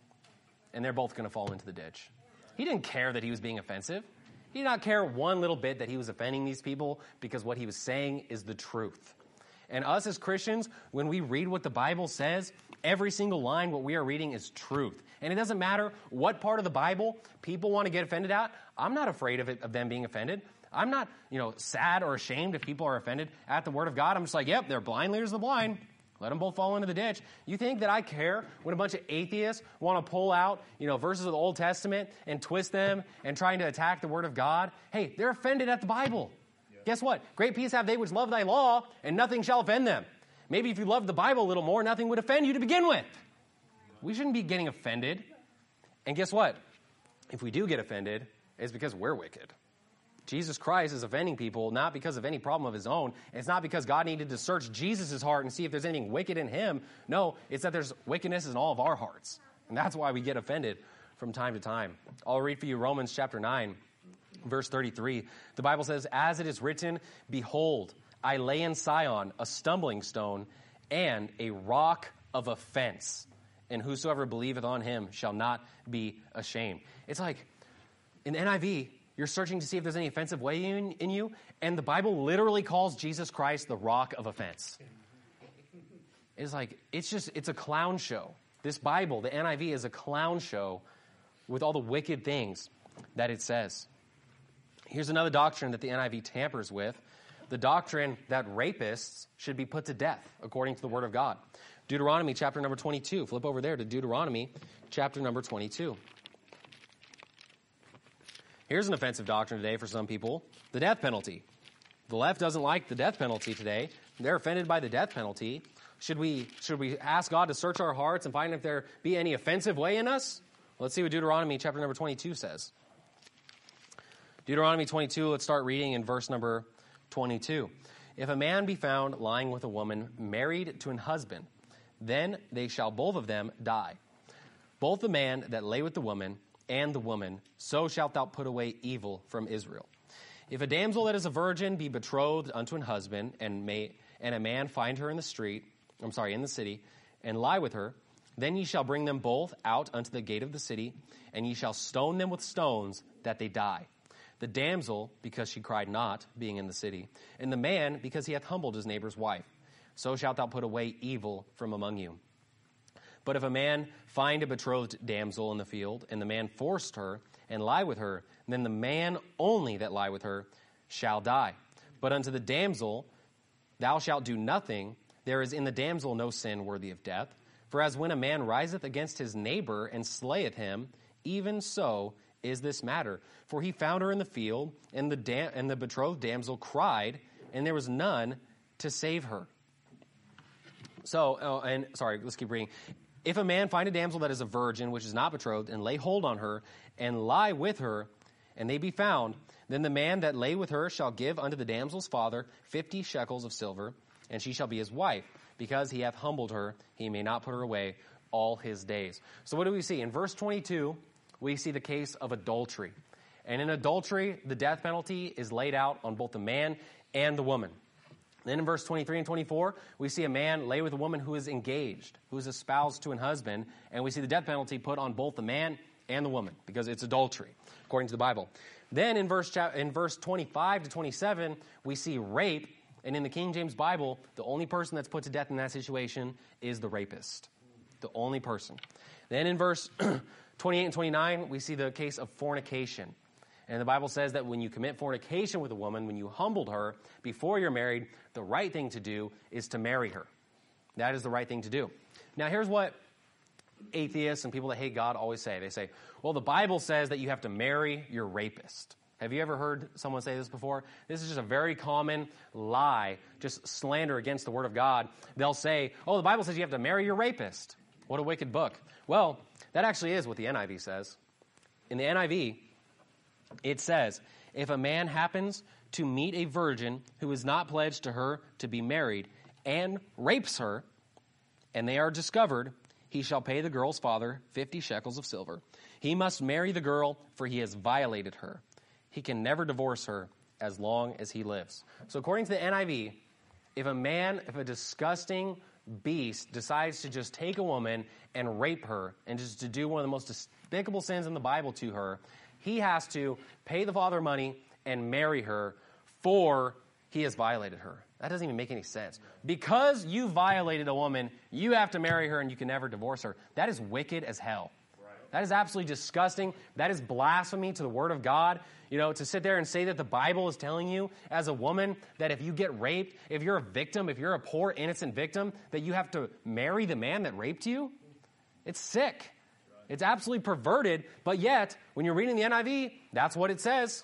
And they're both going to fall into the ditch. He didn't care that he was being offensive. He did not care one little bit that he was offending these people because what he was saying is the truth. And us as Christians, when we read what the Bible says, every single line, what we are reading is truth. And it doesn't matter what part of the Bible people want to get offended at. I'm not afraid of it, of them being offended. I'm not, you know, sad or ashamed if people are offended at the Word of God. I'm just like, yep, they're blind leaders of the blind. Let them both fall into the ditch. You think that I care when a bunch of atheists want to pull out, you know, verses of the Old Testament and twist them and trying to attack the Word of God? Hey, they're offended at the Bible. Yeah. Guess what? Great peace have they which love thy law, and nothing shall offend them. Maybe if you loved the Bible a little more, nothing would offend you to begin with. We shouldn't be getting offended. And guess what? If we do get offended, it's because we're wicked. Jesus Christ is offending people not because of any problem of his own. It's not because God needed to search Jesus' heart and see if there's anything wicked in him. No, it's that there's wickedness in all of our hearts. And that's why we get offended from time to time. I'll read for you Romans chapter nine, verse thirty-three. The Bible says, as it is written, behold, I lay in Sion a stumbling stone and a rock of offense. And whosoever believeth on him shall not be ashamed. It's like in the N I V, you're searching to see if there's any offensive way in, in you, and the Bible literally calls Jesus Christ the rock of offense. It's like, it's just, it's a clown show. This Bible, the N I V, is a clown show with all the wicked things that it says. Here's another doctrine that the N I V tampers with. The doctrine that rapists should be put to death, according to the Word of God. Deuteronomy chapter number twenty-two. Flip over there to Deuteronomy chapter number twenty-two. Here's an offensive doctrine today for some people. The death penalty. The left doesn't like the death penalty today. They're offended by the death penalty. Should we, should we ask God to search our hearts and find if there be any offensive way in us? Let's see what Deuteronomy chapter number twenty-two says. Deuteronomy twenty-two, let's start reading in verse number twenty-two. If a man be found lying with a woman married to an husband, then they shall both of them die. Both the man that lay with the woman and the woman, so shalt thou put away evil from Israel. If a damsel that is a virgin be betrothed unto an husband, and may and a man find her in the street, I'm sorry, in the city, and lie with her, then ye shall bring them both out unto the gate of the city, and ye shall stone them with stones, that they die. The damsel, because she cried not, being in the city, and the man, because he hath humbled his neighbor's wife. So shalt thou put away evil from among you. But if a man find a betrothed damsel in the field, and the man forced her, and lie with her, then the man only that lie with her shall die. But unto the damsel thou shalt do nothing. There is in the damsel no sin worthy of death. For as when a man riseth against his neighbor and slayeth him, even so is this matter. For he found her in the field, and the dam- and the betrothed damsel cried, and there was none to save her. So, oh, and sorry, let's keep reading. If a man find a damsel that is a virgin, which is not betrothed, and lay hold on her, and lie with her, and they be found, then the man that lay with her shall give unto the damsel's father fifty shekels of silver, and she shall be his wife. Because he hath humbled her, he may not put her away all his days. So what do we see? In verse twenty-two, we see the case of adultery. And in adultery, the death penalty is laid out on both the man and the woman. Then in verse twenty-three and twenty-four, we see a man lay with a woman who is engaged, who is espoused to an husband, and we see the death penalty put on both the man and the woman, because it's adultery, according to the Bible. Then in verse in verse twenty-five to twenty-seven, we see rape, and in the King James Bible, the only person that's put to death in that situation is the rapist. The only person. Then in verse twenty-eight and twenty-nine, we see the case of fornication. And the Bible says that when you commit fornication with a woman, when you humbled her before you're married, the right thing to do is to marry her. That is the right thing to do. Now, here's what atheists and people that hate God always say. They say, well, the Bible says that you have to marry your rapist. Have you ever heard someone say this before? This is just a very common lie, just slander against the Word of God. They'll say, oh, the Bible says you have to marry your rapist. What a wicked book. Well, that actually is what the N I V says. In the N I V, it says, if a man happens to meet a virgin who is not pledged to her to be married and rapes her, and they are discovered, he shall pay the girl's father fifty shekels of silver. He must marry the girl, for he has violated her. He can never divorce her as long as he lives. So according to the N I V, if a man, if a disgusting beast decides to just take a woman and rape her and just to do one of the most despicable sins in the Bible to her, he has to pay the father money and marry her, for he has violated her. That doesn't even make any sense. Because you violated a woman, you have to marry her and you can never divorce her. That is wicked as hell. That is absolutely disgusting. That is blasphemy to the Word of God. You know, to sit there and say that the Bible is telling you as a woman that if you get raped, if you're a victim, if you're a poor innocent victim, that you have to marry the man that raped you. It's sick. It's absolutely perverted. But yet, when you're reading the N I V, that's what it says.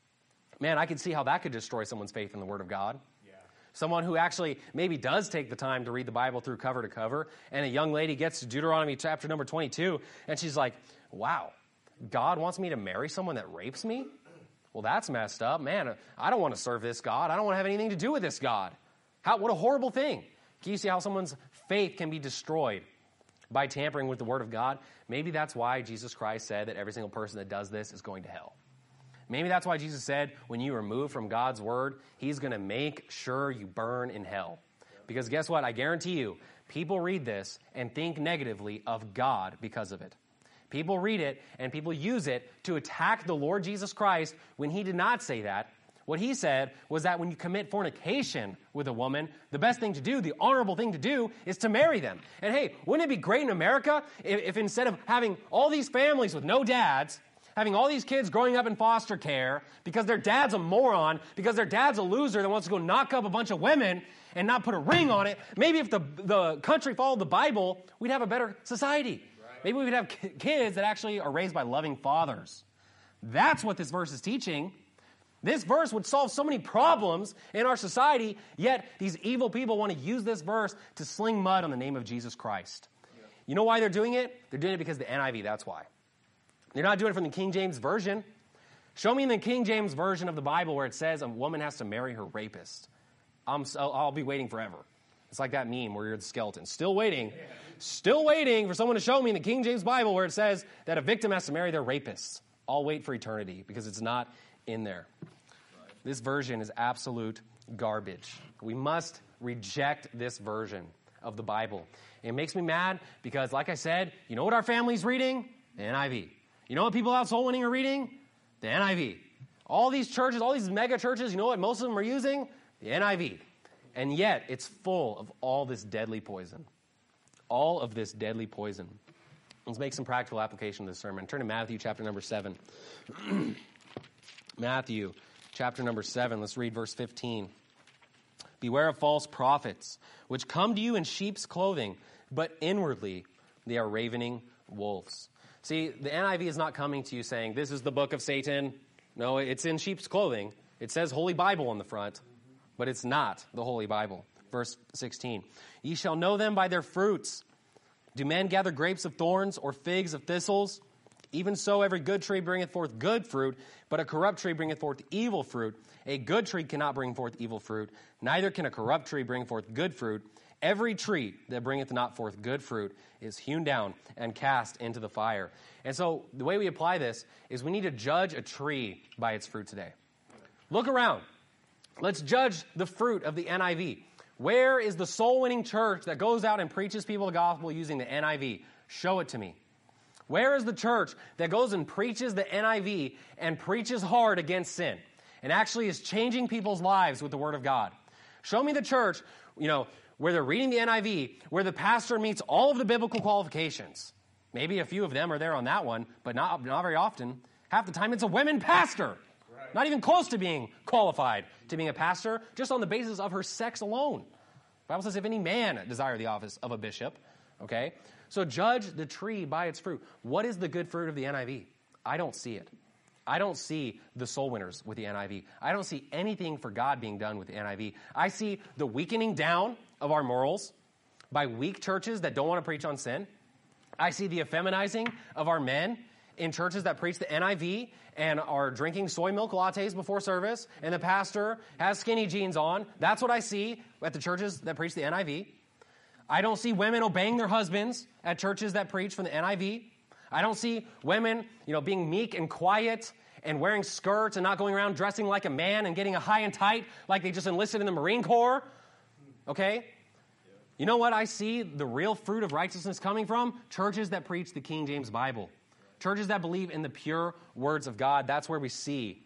Man, I can see how that could destroy someone's faith in the Word of God. Someone who actually maybe does take the time to read the Bible through cover to cover, and a young lady gets to Deuteronomy chapter number twenty-two, and she's like, wow, God wants me to marry someone that rapes me? Well, that's messed up. Man, I don't want to serve this God. I don't want to have anything to do with this God. How, what a horrible thing. Can you see how someone's faith can be destroyed by tampering with the Word of God? Maybe that's why Jesus Christ said that every single person that does this is going to hell. Maybe that's why Jesus said when you remove from God's Word, He's going to make sure you burn in hell. Because guess what? I guarantee you, people read this and think negatively of God because of it. People read it and people use it to attack the Lord Jesus Christ when He did not say that. What He said was that when you commit fornication with a woman, the best thing to do, the honorable thing to do, is to marry them. And hey, wouldn't it be great in America if, if instead of having all these families with no dads, having all these kids growing up in foster care because their dad's a moron, because their dad's a loser that wants to go knock up a bunch of women and not put a ring on it. Maybe if the, the country followed the Bible, we'd have a better society. Maybe we would have kids that actually are raised by loving fathers. That's what this verse is teaching. This verse would solve so many problems in our society, yet these evil people want to use this verse to sling mud on the name of Jesus Christ. Yeah. You know why they're doing it? They're doing it because of the N I V, that's why. They're not doing it from the King James Version. Show me in the King James Version of the Bible where it says a woman has to marry her rapist. I'm, I'll be waiting forever. It's like that meme where you're the skeleton. Still waiting. Still waiting for someone to show me in the King James Bible where it says that a victim has to marry their rapist. I'll wait for eternity because it's not in there. This version is absolute garbage. We must reject this version of the Bible. It makes me mad because, like I said, you know what our family's reading? The N I V. You know what people out soul winning are reading? The N I V. All these churches, all these mega churches, you know what most of them are using? The N I V. And yet, it's full of all this deadly poison. all of this deadly poison. Let's make some practical application of this sermon. Turn to Matthew chapter number seven. Matthew chapter number seven. Let's read verse fifteen. Beware of false prophets, which come to you in sheep's clothing, but inwardly they are ravening wolves. See, the N I V is not coming to you saying, this is the book of Satan. No, it's in sheep's clothing. It says Holy Bible on the front, but it's not the Holy Bible. Verse sixteen. Ye shall know them by their fruits. Do men gather grapes of thorns or figs of thistles? Even so, every good tree bringeth forth good fruit, but a corrupt tree bringeth forth evil fruit. A good tree cannot bring forth evil fruit, neither can a corrupt tree bring forth good fruit. Every tree that bringeth not forth good fruit is hewn down and cast into the fire. And so the way we apply this is we need to judge a tree by its fruit today. Look around. Let's judge the fruit of the N I V. Where is the soul-winning church that goes out and preaches people the gospel using the N I V? Show it to me. Where is the church that goes and preaches the N I V and preaches hard against sin and actually is changing people's lives with the Word of God? Show me the church, you know, where they're reading the N I V, where the pastor meets all of the biblical qualifications. Maybe a few of them are there on that one, but not, not very often. Half the time it's a women pastor. Right. Not even close to being qualified to being a pastor, just on the basis of her sex alone. The Bible says if any man desire the office of a bishop, okay? So judge the tree by its fruit. What is the good fruit of the N I V? I don't see it. I don't see the soul winners with the N I V. I don't see anything for God being done with the N I V. I see the weakening down of our morals by weak churches that don't want to preach on sin. I see the effeminizing of our men in churches that preach the N I V and are drinking soy milk lattes before service, and the pastor has skinny jeans on. That's what I see at the churches that preach the N I V. I don't see women obeying their husbands at churches that preach from the N I V. I don't see women, you know, being meek and quiet and wearing skirts and not going around dressing like a man and getting a high and tight like they just enlisted in the Marine Corps. Okay? You know what I see the real fruit of righteousness coming from? Churches that preach the King James Bible. Churches that believe in the pure words of God. That's where we see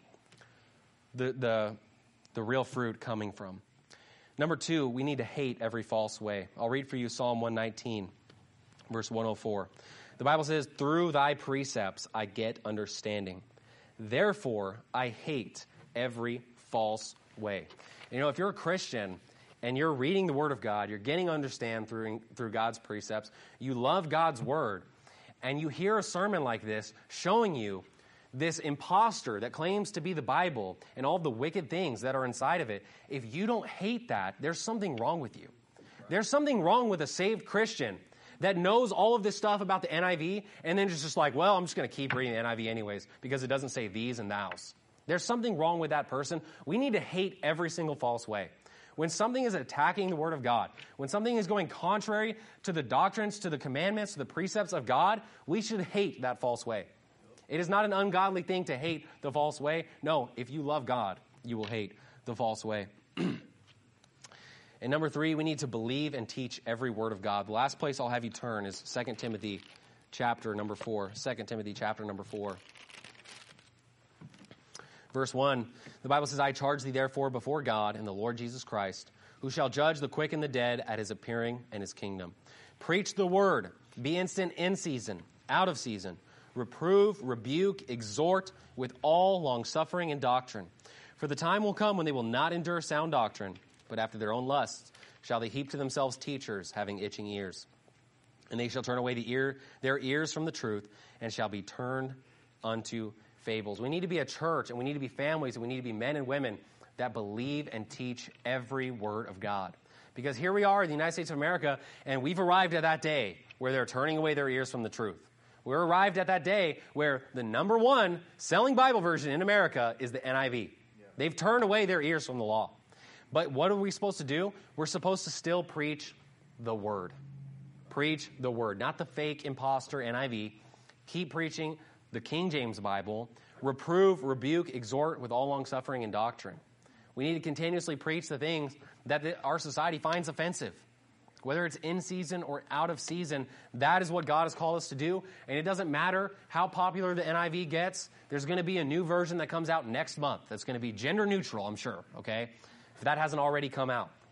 the, the, the real fruit coming from. Number two, we need to hate every false way. I'll read for you Psalm one nineteen, verse one oh four. The Bible says, through thy precepts I get understanding. Therefore, I hate every false way. You know, if you're a Christian and you're reading the Word of God, you're getting understand through, through God's precepts, you love God's Word, and you hear a sermon like this showing you this imposter that claims to be the Bible and all the wicked things that are inside of it, if you don't hate that, there's something wrong with you. There's something wrong with a saved Christian that knows all of this stuff about the N I V and then just, just like, well, I'm just going to keep reading the N I V anyways because it doesn't say these and thous. There's something wrong with that person. We need to hate every single false way. When something is attacking the Word of God, when something is going contrary to the doctrines, to the commandments, to the precepts of God, we should hate that false way. It is not an ungodly thing to hate the false way. No, if you love God, you will hate the false way. And number three, we need to believe and teach every word of God. The last place I'll have you turn is Second Timothy chapter number four. Second Timothy chapter number four. Verse one, the Bible says, I charge thee therefore before God and the Lord Jesus Christ, who shall judge the quick and the dead at his appearing and his kingdom. Preach the word, be instant in season, out of season. Reprove, rebuke, exhort with all longsuffering and doctrine. For the time will come when they will not endure sound doctrine, but after their own lusts shall they heap to themselves teachers having itching ears. And they shall turn away the ear, their ears from the truth and shall be turned unto fables. We need to be a church and we need to be families and we need to be men and women that believe and teach every word of God. Because here we are in the United States of America and we've arrived at that day where they're turning away their ears from the truth. We're arrived at that day where the number one selling Bible version in America is the N I V. Yeah. They've turned away their ears from the law. But what are we supposed to do? We're supposed to still preach the word. Preach the word, not the fake imposter N I V. Keep preaching the King James Bible. Reprove, rebuke, exhort with all longsuffering and doctrine. We need to continuously preach the things that the, our society finds offensive. Whether it's in season or out of season, that is what God has called us to do. And it doesn't matter how popular the N I V gets. There's going to be a new version that comes out next month that's going to be gender neutral, I'm sure, okay? If that hasn't already come out.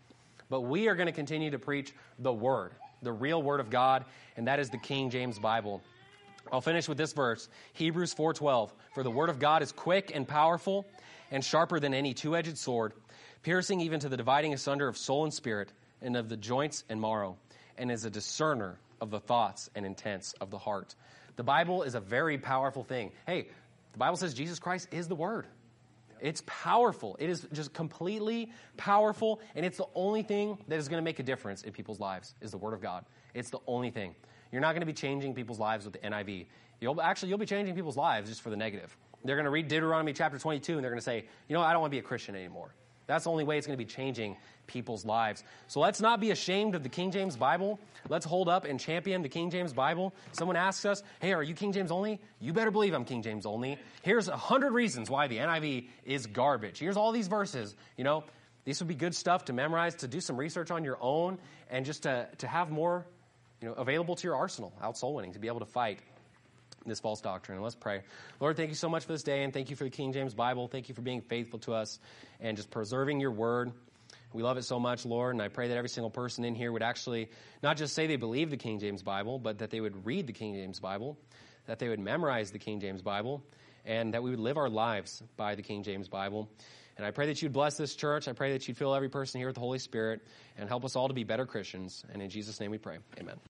But we are going to continue to preach the Word, the real Word of God, and that is the King James Bible. I'll finish with this verse, Hebrews four twelve. For the Word of God is quick and powerful and sharper than any two-edged sword, piercing even to the dividing asunder of soul and spirit and of the joints and marrow, and is a discerner of the thoughts and intents of the heart. The Bible is a very powerful thing. Hey, the Bible says Jesus Christ is the Word. It's powerful. It is just completely powerful, and it's the only thing that is going to make a difference in people's lives is the Word of God. It's the only thing. You're not going to be changing people's lives with the N I V. You'll actually you'll be changing people's lives just for the negative. They're going to read Deuteronomy chapter twenty-two, and they're going to say, you know, I don't want to be a Christian anymore. That's the only way it's going to be changing people's lives. So let's not be ashamed of the King James Bible. Let's hold up and champion the King James Bible. Someone asks us, hey, are you King James only? You better believe I'm King James only. Here's a hundred reasons why the N I V is garbage. Here's all these verses. You know, these would be good stuff to memorize, to do some research on your own, and just to, to have more, you know, available to your arsenal out soul winning, to be able to fight this false doctrine. Let's pray. Lord, thank you so much for this day, and thank you for the King James Bible. Thank you for being faithful to us and just preserving your word. We love it so much, Lord, and I pray that every single person in here would actually not just say they believe the King James Bible, but that they would read the King James Bible, that they would memorize the King James Bible, and that we would live our lives by the King James Bible. And I pray that you'd bless this church. I pray that you'd fill every person here with the Holy Spirit and help us all to be better Christians. And in Jesus' name we pray. Amen.